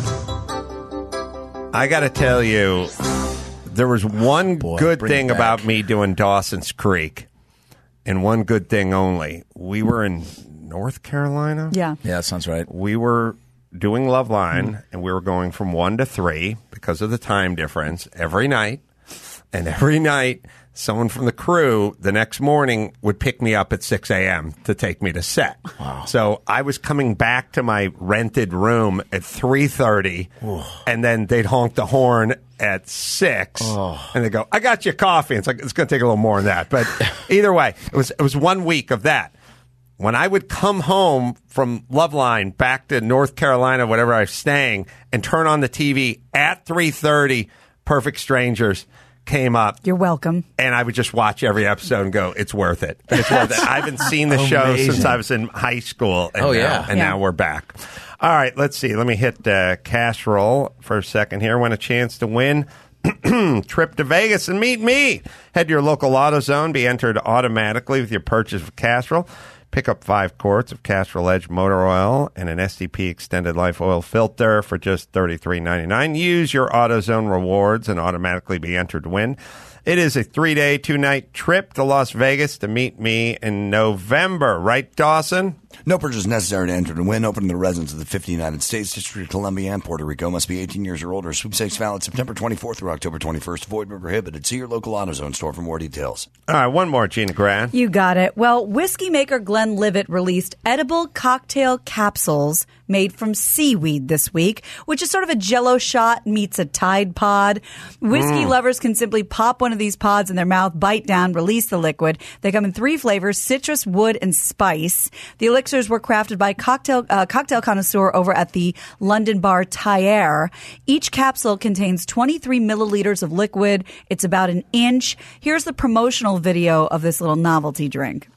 I got to tell you, there was one Boy, good bring it thing back. about me doing Dawson's Creek, and one good thing only. We were in North Carolina. Yeah. Yeah, that sounds right. We were doing Love Line, and we were going from one to three because of the time difference every night. And every night, someone from the crew the next morning would pick me up at six a.m. to take me to set. Wow. So I was coming back to my rented room at three thirty, and then they'd honk the horn at six, and they go, I got you coffee. It's like, it's going to take a little more than that. But either way, it was it was one week of that. When I would come home from Loveline back to North Carolina, whatever I was staying, and turn on the T V at three thirty, Perfect Strangers came up. You're welcome. And I would just watch every episode and go, it's worth it. It's worth it. I haven't seen the show Amazing. since I was in high school. And Oh, now, yeah. And Yeah. now we're back. All right, let's see. Let me hit uh, Casserole for a second here. Win a chance to win. Trip to Vegas and meet me. Head to your local AutoZone. Be entered automatically with your purchase of Casserole. Pick up five quarts of Castrol Edge motor oil and an S D P extended life oil filter for just thirty-three ninety-nine. Use your AutoZone rewards and automatically be entered to win. It is a three-day, two-night trip to Las Vegas to meet me in November. Right, Dawson? No purchase necessary to enter and win. Open to the residents of the fifty United States, District of Columbia, and Puerto Rico. Must be eighteen years or older. Sweepstakes valid September twenty-fourth through October twenty-first. Void where prohibited. See your local AutoZone store for more details. All right, one more, Gina Grant. You got it. Well, whiskey maker Glenlivet released edible cocktail capsules made from seaweed this week, which is sort of a Jell-O shot meets a Tide Pod. Whiskey Mm. lovers can simply pop one of these pods in their mouth, bite down, release the liquid. They come in three flavors: citrus, wood, and spice. The elixirs were crafted by cocktail uh, cocktail connoisseur over at the London bar Thayer. Each capsule contains twenty-three milliliters of liquid. It's about an inch. Here's the promotional video of this little novelty drink.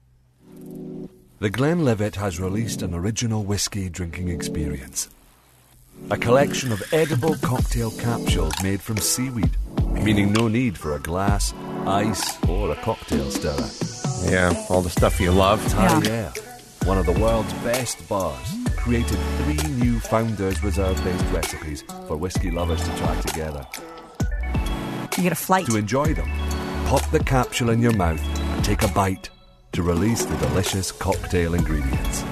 The Glenlivet has released an original whiskey drinking experience. A collection of edible cocktail capsules made from seaweed, meaning no need for a glass, ice, or a cocktail stirrer. Yeah, all the stuff you love. Thayer, one of the world's best bars. created three new Founders Reserve-based recipes for whiskey lovers to try together. You get a flight. To enjoy them, pop the capsule in your mouth and take a bite to release the delicious cocktail ingredients.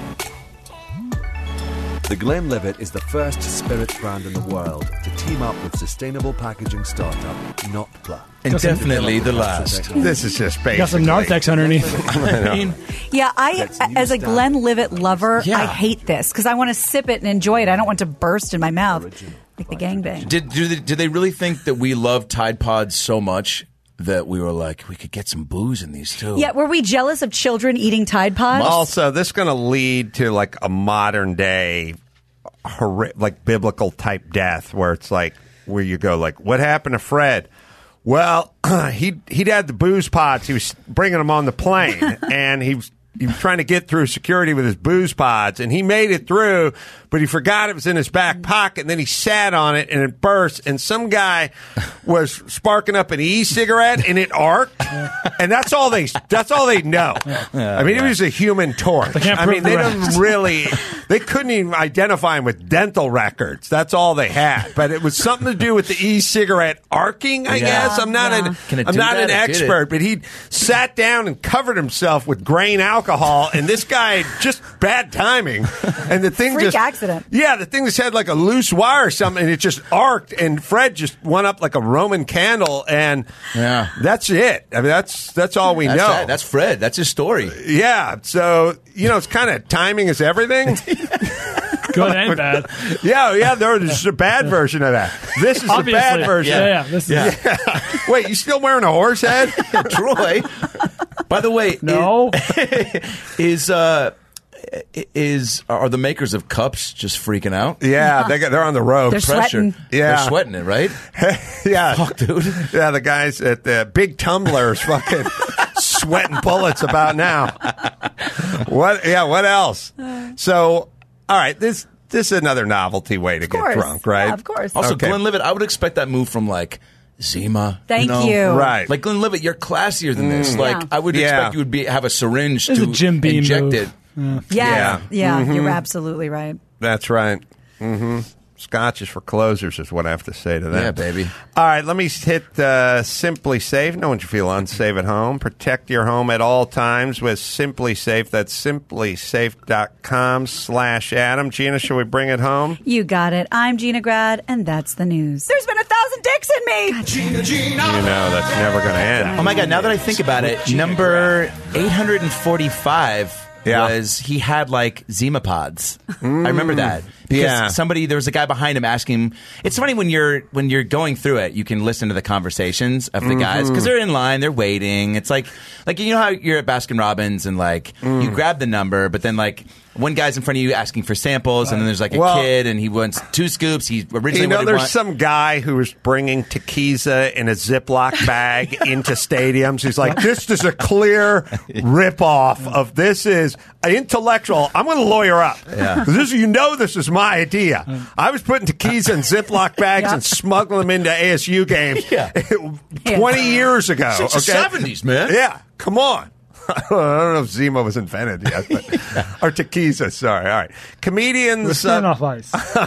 The Glenlivet is the first spirits brand in the world to team up with sustainable packaging startup Notpla. And definitely the last. This is just basically. Got some Narthex underneath. I mean, Yeah, I, as a Glenlivet lover, Yeah. I hate this because I want to sip it and enjoy it. I don't want to burst in my mouth like the gangbang. did, do they, did they really think that we love Tide Pods so much that we were like, we could get some booze in these too? Yeah, were we jealous of children eating Tide Pods? Also, this is going to lead to like a modern day, horri- like biblical type death, where it's like where you go like, what happened to Fred? Well, he he'd had the booze pods. He was bringing them on the plane, and he was he was trying to get through security with his booze pods, and he made it through, but he forgot it was in his back pocket, and then he sat on it, and it burst, and some guy was sparking up an e-cigarette, and it arced, and that's all they that's all they know. I mean, it was a human torch. They can't I mean, prove they the don't rest. really, they couldn't even identify him with dental records. That's all they had, but it was something to do with the e-cigarette arcing, I Yeah. guess. I'm not Yeah. an Can it I'm do not that? an It did it. expert, but he sat down and covered himself with grain alcohol, and this guy just bad timing, and the thing Freak just accident. Yeah, the thing just had like a loose wire or something, and it just arced, and Fred just went up like a Roman candle, and Yeah. that's it. I mean, that's that's all we That's, know. that. That's Fred. That's his story. Yeah, so you know, it's kind of timing is everything. Good and bad. Yeah, yeah, there's a bad version of that. This is the Obviously. bad version. Yeah, yeah. This is Yeah. Wait, you still wearing a horse head? Troy. By the way, no. is uh, is are the makers of cups just freaking out? Yeah, they got, they're on the road. They're sweating. Yeah. They're sweating it, right? Yeah, Fuck, dude. yeah, the guys at the big tumblers fucking sweating bullets about now. What? Yeah, what else? So, all right, this this is another novelty way to Of get course. drunk, right? Yeah, of course. Also, Okay. Glenlivet, I would expect that move from like Zima. Thank know? you. Right. Like Glenlivet, you're classier than this. Like Yeah. I would Yeah. expect you would be have a syringe This is to a Jim Beam inject move. it. Yes. Yeah. Yeah, Mm-hmm. you're absolutely right. That's right. Mm-hmm. Scotch is for closers, is what I have to say to that. Yeah, baby. All right, let me hit uh, Simply Safe. No one should feel unsafe at home. Protect your home at all times with Simply Safe. That's simplysafe.com slash Adam. Gina, should we bring it home? You got it. I'm Gina Grad, and that's the news. There's been a thousand dicks in me. Gina, Gina. You know, that's never going to end. Oh my god! Now that I think about it, number eight hundred forty-five Yeah. was he had like Zima pods. I remember that. Because Yeah. somebody there was a guy behind him asking him. It's funny when you're when you're going through it, you can listen to the conversations of the guys because they're in line, they're waiting. It's like like you know how you're at Baskin Robbins and like you grab the number, but then like one guy's in front of you asking for samples, and then there's like a Well- kid, and he wants two scoops. He originally You know, wanted there's one. some guy who was bringing tequila in a Ziploc bag into stadiums. He's like, this is a clear ripoff of this is intellectual. I'm going to lawyer up. Yeah. This, you know, this is my idea. I was putting tequila in Ziploc bags Yeah. and smuggling them into A S U games Yeah. twenty years ago. Since the okay? seventies, man. Yeah, come on. I don't know if Zima was invented yet, but, or tequila. Sorry. All right, comedians. We're staying off ice.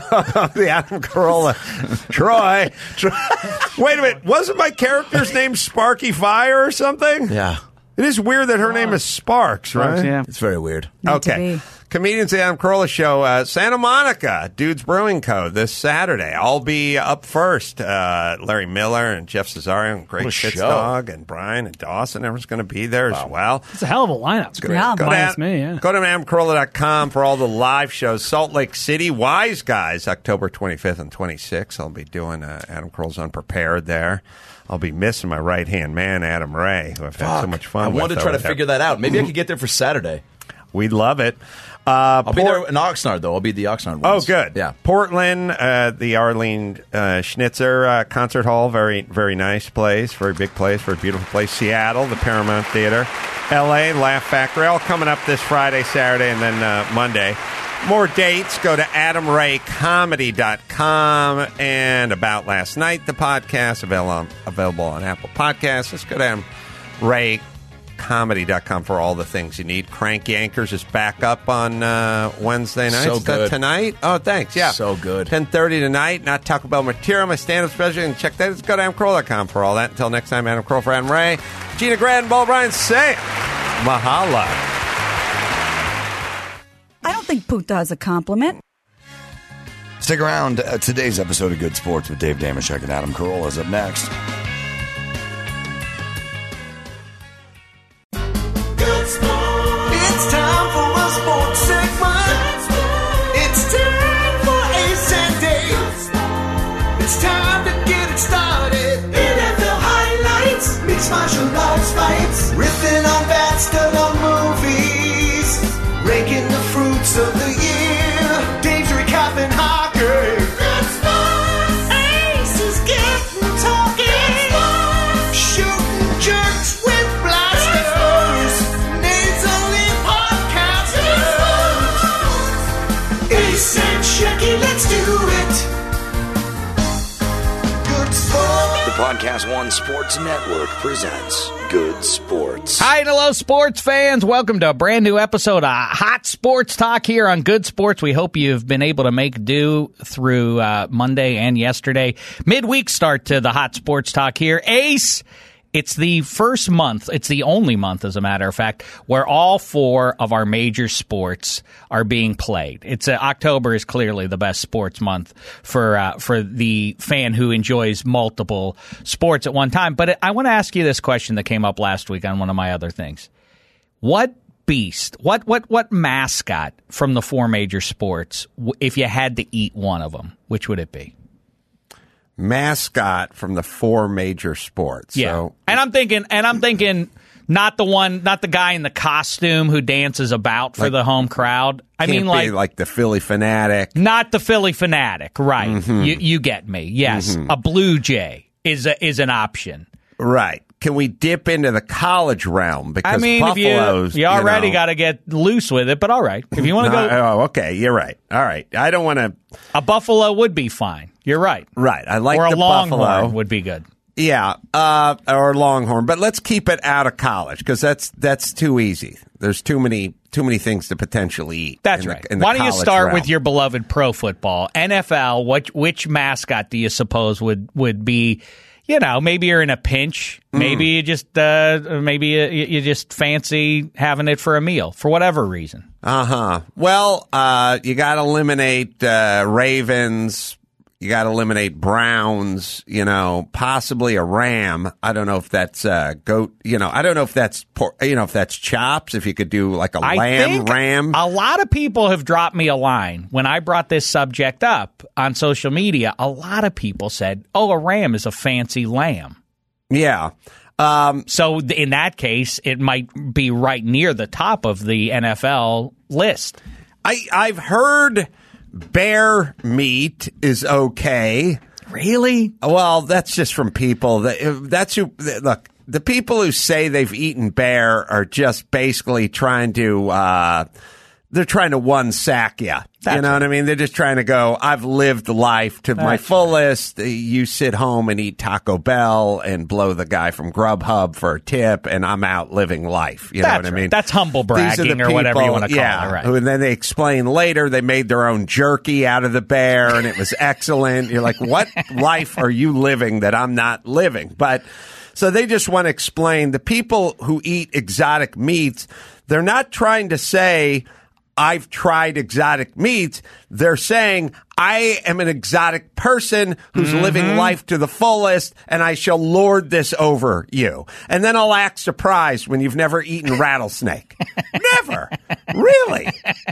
the Adam Carolla. Troy. Troy. Wait a minute. Wasn't my character's name Sparky Fire or something? Yeah, It is weird that her name is Sparks, right? Sparks, yeah. it's very weird. Meant to Okay. be. Comedians, the Adam Carolla Show, uh, Santa Monica, Dudes Brewing Co. this Saturday. I'll be up first. Uh, Larry Miller and Jeff Cesario and Greg What a show. Fitzdog and Brian and Dawson. Everyone's going to be there as well. It's a hell of a lineup. Yeah. Go Minus to, me, yeah. Go to adam carolla dot com for all the live shows. Salt Lake City, Wise Guys, October twenty-fifth and twenty-sixth. I'll be doing uh, Adam Carolla's Unprepared there. I'll be missing my right-hand man, Adam Ray, who I've had so Fuck. much fun I with. wanted to try over to there. figure that out. Maybe I could get there for Saturday. We'd love it. Uh, I'll be Port- there in Oxnard, though. I'll be at the Oxnard Oh, ones. good. Yeah. Portland, uh, the Arlene uh, Schnitzer uh, Concert Hall, very, very nice place, very big place, very beautiful place. Seattle, the Paramount Theater. L A, Laugh Factory, all coming up this Friday, Saturday, and then uh, Monday. More dates, go to adam ray comedy dot com. And About Last Night, the podcast, available on, available on Apple Podcasts. Let's go to Adam Ray comedy dot com for all the things you need. Crank Yankers is back up on uh, Wednesday night. So Is that good. tonight? Oh, thanks. Yeah. So good. ten thirty tonight. Not Taco Bell material. My stand-up special. And check that. Let's go to adam kroll dot com for all that. Until next time, Adam Kroll for Adam Ray. Gina Grad and Paul Bryan say mahala. I don't think puta is a compliment. Stick around. Uh, today's episode of Good Sports with Dave Damashek and Adam Carolla is up next. Good sport. It's time for a sports segment. It's time for Ace and Dave. It's time to get it started. N F L highlights, mixed martial arts fights, riffing on bats, still on movies, ranking the fruits of the year. Dave's recapping hockey. Good sports. Ace is getting talking. Shooting jerks with blasters. Nasally podcasters. Ace and Shecky, let's do it. Good sports. The Podcast One Sports Network presents Good Sports. Hi and hello, sports fans. Welcome to a brand new episode of Hot Sports Talk here on Good Sports. We hope you've been able to make do through uh, Monday and yesterday. Midweek start to the Hot Sports Talk here. Ace, it's the first month, it's the only month, as a matter of fact, where all four of our major sports are being played. It's uh, October is clearly the best sports month for uh, for the fan who enjoys multiple sports at one time. But I want to ask you this question that came up last week on one of my other things. What beast, what what what mascot from the four major sports, if you had to eat one of them, which would it be? Mascot from the four major sports. Yeah. So, and I'm thinking, and I'm thinking, not the one, not the guy in the costume who dances about for Like- the home crowd. I can't mean, like, be like the Philly Fanatic. not the Philly Fanatic, right? Mhm. You, you get me. Yes, Mhm. a Blue Jay is a, is an option. Right. Can we dip into the college realm? Because I mean, if you, Buffalo's, you already know- got to get loose with it, but all right. If you want to No, go, oh, okay. You're right. All right. I don't want to. a Buffalo would be fine. You're right. Right. I like or a the Longhorn Buffalo. would be good. Yeah, uh, or Longhorn, but let's keep it out of college because that's that's too easy. There's too many too many things to potentially eat. That's in the- right. in the Why don't you college start realm. with your beloved pro football, N F L? Which which mascot do you suppose would would be? You know, maybe you're in a pinch. Maybe you just uh, maybe you, you just fancy having it for a meal for whatever reason. Uh huh. Well, uh, you got to eliminate uh, Ravens. You got to eliminate Browns. You know, possibly a Ram. I don't know if that's uh, goat. You know, I don't know if that's por- you know if that's chops. If you could do like a I lamb think Ram. A lot of people have dropped me a line when I brought this subject up on social media. A lot of people said, "Oh, a ram is a fancy lamb." Yeah. Um, so th- in that case, it might be right near the top of the N F L list. I I've heard bear meat is okay. Really? Well, that's just from people that that's who look. The people who say they've eaten bear are just basically trying to uh, they're trying to one sack you. You know what I mean? They're just trying to go, I've lived life to my That's fullest. You sit home and eat Taco Bell and blow the guy from Grubhub for a tip, and I'm out living life. You know That's what I right. mean? That's humble These are bragging the or whatever you people- want to call yeah, it. Right. who- And then they explain later they made their own jerky out of the bear, and it was excellent. You're like, what life are you living that I'm not living? But so they just want to explain the people who eat exotic meats, they're not trying to say, I've tried exotic meats. They're saying, I am an exotic person who's Mm-hmm. living life to the fullest, and I shall lord this over you. And then I'll act surprised when you've never eaten rattlesnake. Never. Really?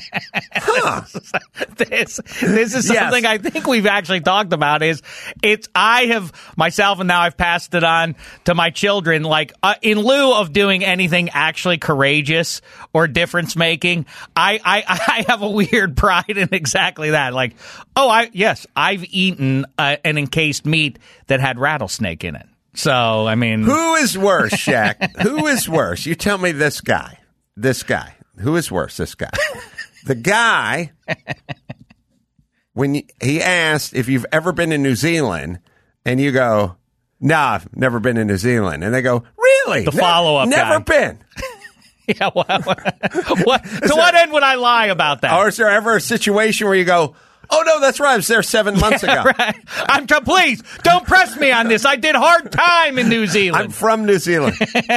Huh. this this is Yes. something I think we've actually talked about. Is it's I have myself and now I've passed it on to my children. Like uh, in lieu of doing anything actually courageous or difference making, I, I I have a weird pride in exactly that. Like, oh, I yes, I've eaten uh, an encased meat that had rattlesnake in it. So I mean, Who is worse, Shaq? Who is worse? You tell me this guy. This guy. Who is worse, this guy? The guy, when you, he asked if you've ever been to New Zealand, and you go, nah, I've never been to New Zealand. And they go, really? The Ne- follow-up Never guy. been. Yeah, well, what, to what end would I lie about that? Or is there ever a situation where you go, oh, no, that's right, I was there seven months Yeah, ago. right. I'm t- please, don't press me on this. I did hard time in New Zealand. I'm from New Zealand.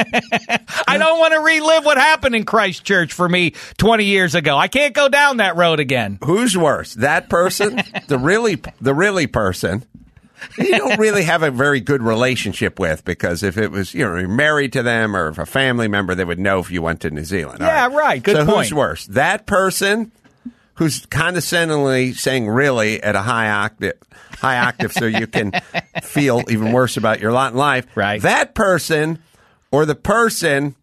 I don't want to relive what happened in Christchurch for me twenty years ago. I can't go down that road again. Who's worse, that person, the really, the really person you don't really have a very good relationship with, because if it was, you know, you're married to them or if a family member, they would know if you went to New Zealand. All Yeah, right. Good so point. who's worse, that person who's condescendingly saying "really" at a high octave, high octave, so you can feel even worse about your lot in life, right? That person, or the person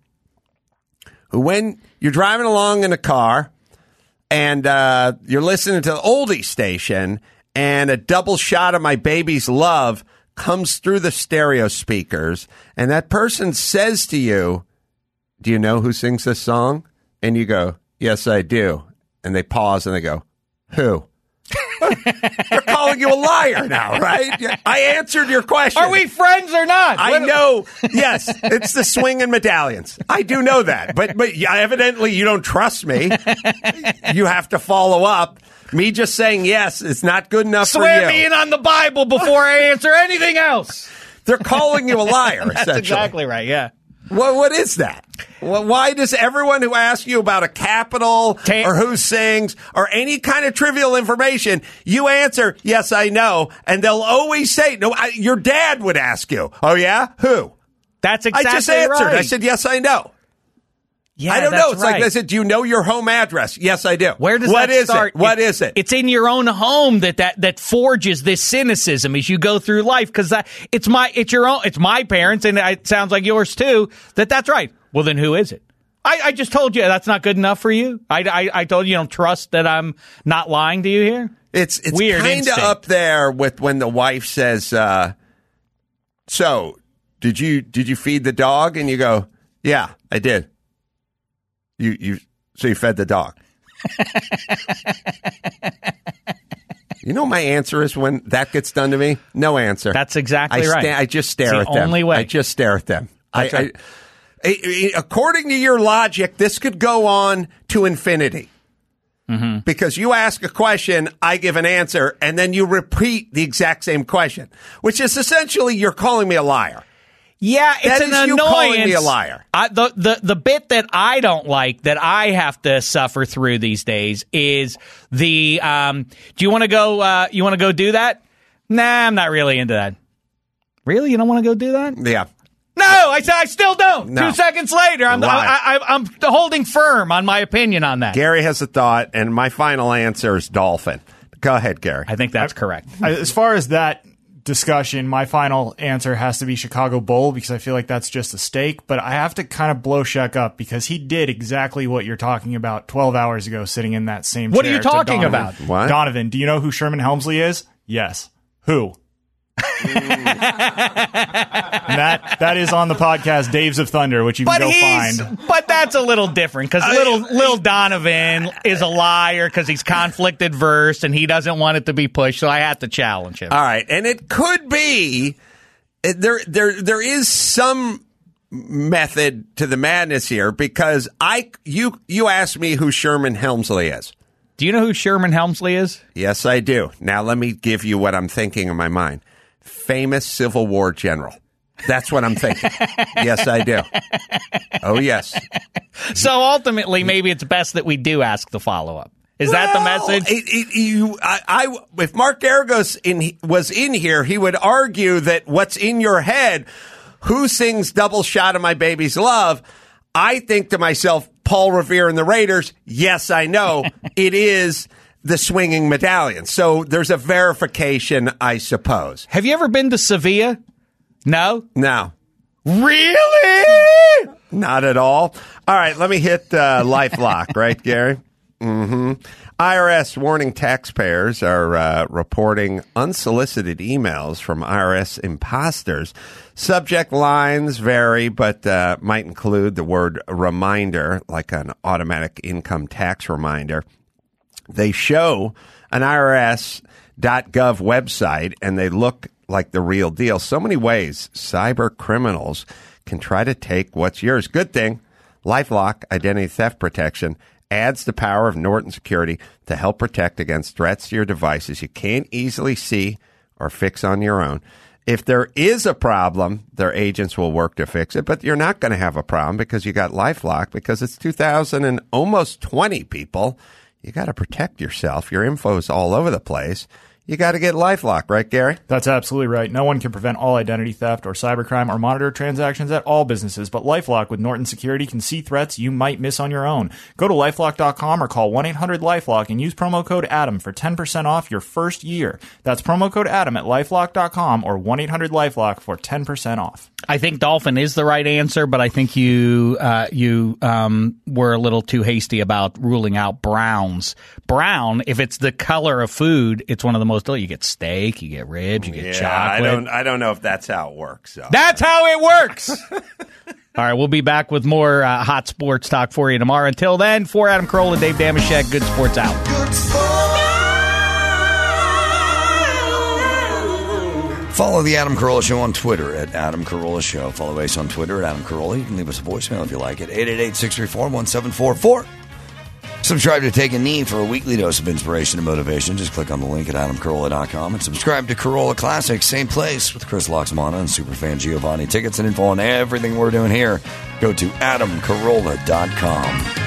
who, when you're driving along in a car and uh, you're listening to the oldie station, and a double shot of My Baby's Love comes through the stereo speakers, and that person says to you, "Do you know who sings this song?" And you go, "Yes, I do." And they pause and they go, "Who?" They're calling you a liar now, right? I answered your question. Are we friends or not? I What- know. Yes, it's the swinging medallions. I do know that, but but yeah, evidently you don't trust me. You have to follow up. Me just saying yes is not good enough Swear for you. me in on the Bible before I answer anything else. They're calling you a liar. That's essentially. exactly right. Yeah. What what is that? Well, why does everyone who asks you about a capital or who sings or any kind of trivial information, you answer, "Yes, I know," and they'll always say, "No." I, your dad would ask you, "Oh yeah, who?" That's exactly I just answered. right. I said, "Yes, I know." Yeah, I don't that's know. It's right. like I said, "Do you know your home address?" "Yes, I do." Where does what that is start? it? What It- is it? It's in your own home that that, that forges this cynicism as you go through life, because it's my it's your own it's my parents, and it sounds like yours too. That that's right. Well, then who is it? I, I just told you that's not good enough for you. I, I, I told you you don't trust that I'm not lying to you here. It's it's Weird kind of instinct. up there with when the wife says, uh, "So, did you did you feed the dog?" And you go, "Yeah, I did." You you so you fed the dog. You know, my answer is when that gets done to me, no answer. That's exactly I right. I just stare It's at the them. only way. I just stare at them. I, That's right. I, I- I- according to your logic, this could go on to infinity. Mm-hmm. Because you ask a question, I give an answer, and then you repeat the exact same question, which is essentially you're calling me a liar. Yeah, it's That an is you annoyance. calling me a liar. I, the, the the bit that I don't like, that I have to suffer through these days, is the um, do you want to go? Uh, you want to go do that? Nah, I'm not really into that. Really, you don't want to go do that? Yeah. No, I said I still don't. No. Two seconds later, I'm I, Lie. I, I'm holding firm on my opinion on that. Gary has a thought, and my final answer is dolphin. Go ahead, Gary. I think that's correct. I- As far as that discussion, my final answer has to be Chicago Bull, because I feel like that's just a stake. But I have to kind of blow Shaq up, because he did exactly what you're talking about twelve hours ago, sitting in that same What are chair you to talking Donovan. about? What? Donovan, do you know who Sherman Helmsley is? Yes. Who? And that that is on the podcast Daves of Thunder, which you can But go he's, find. but that's a little different, because little little Donovan is a liar because he's conflict adverse and he doesn't want it to be pushed. So I had to challenge him. All right, and it could be uh, there. There, there is some method to the madness here, because I you you asked me who Sherman Helmsley is. Do you know who Sherman Helmsley is? Yes, I do. Now let me give you what I'm thinking in my mind. Famous Civil War general. That's what I'm thinking. Yes, I do. Oh, yes. So ultimately, maybe it's best that we do ask the follow up. Is that the Well, message? It, it, you, I, I, if Mark Garagos in, was in here, he would argue that what's in your head, who sings Double Shot of My Baby's Love? I think to myself, Paul Revere and the Raiders. Yes, I know. It is the swinging medallion. So there's a verification, I suppose. Have you ever been to Sevilla? No? No. Really? Not at all. All right, let me hit uh, LifeLock, right, Gary? Mm-hmm. I R S warning taxpayers are uh, reporting unsolicited emails from I R S imposters. Subject lines vary, but uh, might include the word reminder, like an automatic income tax reminder. They show an I R S dot gov website, and they look like the real deal. So many ways cyber criminals can try to take what's yours. Good thing LifeLock Identity Theft Protection adds the power of Norton Security to help protect against threats to your devices you can't easily see or fix on your own. If there is a problem, their agents will work to fix it, but you're not going to have a problem because you got LifeLock, because it's two thousand and almost twenty, people. You got to protect yourself. Your info is all over the place. You got to get LifeLock, right, Gary? That's absolutely right. No one can prevent all identity theft or cybercrime or monitor transactions at all businesses, but LifeLock with Norton Security can see threats you might miss on your own. Go to lifelock dot com or call one eight hundred LifeLock and use promo code ADAM for ten percent off your first year. That's promo code ADAM at lifelock dot com or one eight hundred LifeLock for ten percent off. I think Dolphin is the right answer, but I think you uh, you um, were a little too hasty about ruling out browns. Brown, if it's the color of food, it's one of the most. You get steak, you get ribs, you get yeah, chocolate. I don't. I don't know if that's how it works. So. That's how it works. All right, we'll be back with more uh, hot sports talk for you tomorrow. Until then, for Adam Carolla, Dave Damashek, Good Sports out. Good Sports. Follow the Adam Carolla Show on Twitter at Adam Carolla Show. Follow Ace on Twitter at Adam Carolla. You can leave us a voicemail if you like it. eight eight eight, six three four, one seven four four. Subscribe to Take a Knee for a weekly dose of inspiration and motivation. Just click on the link at adam carolla dot com and subscribe to Carolla Classics. Same place with Chris Loxamana and Superfan Giovanni. Tickets and info on everything we're doing here. Go to adam carolla dot com.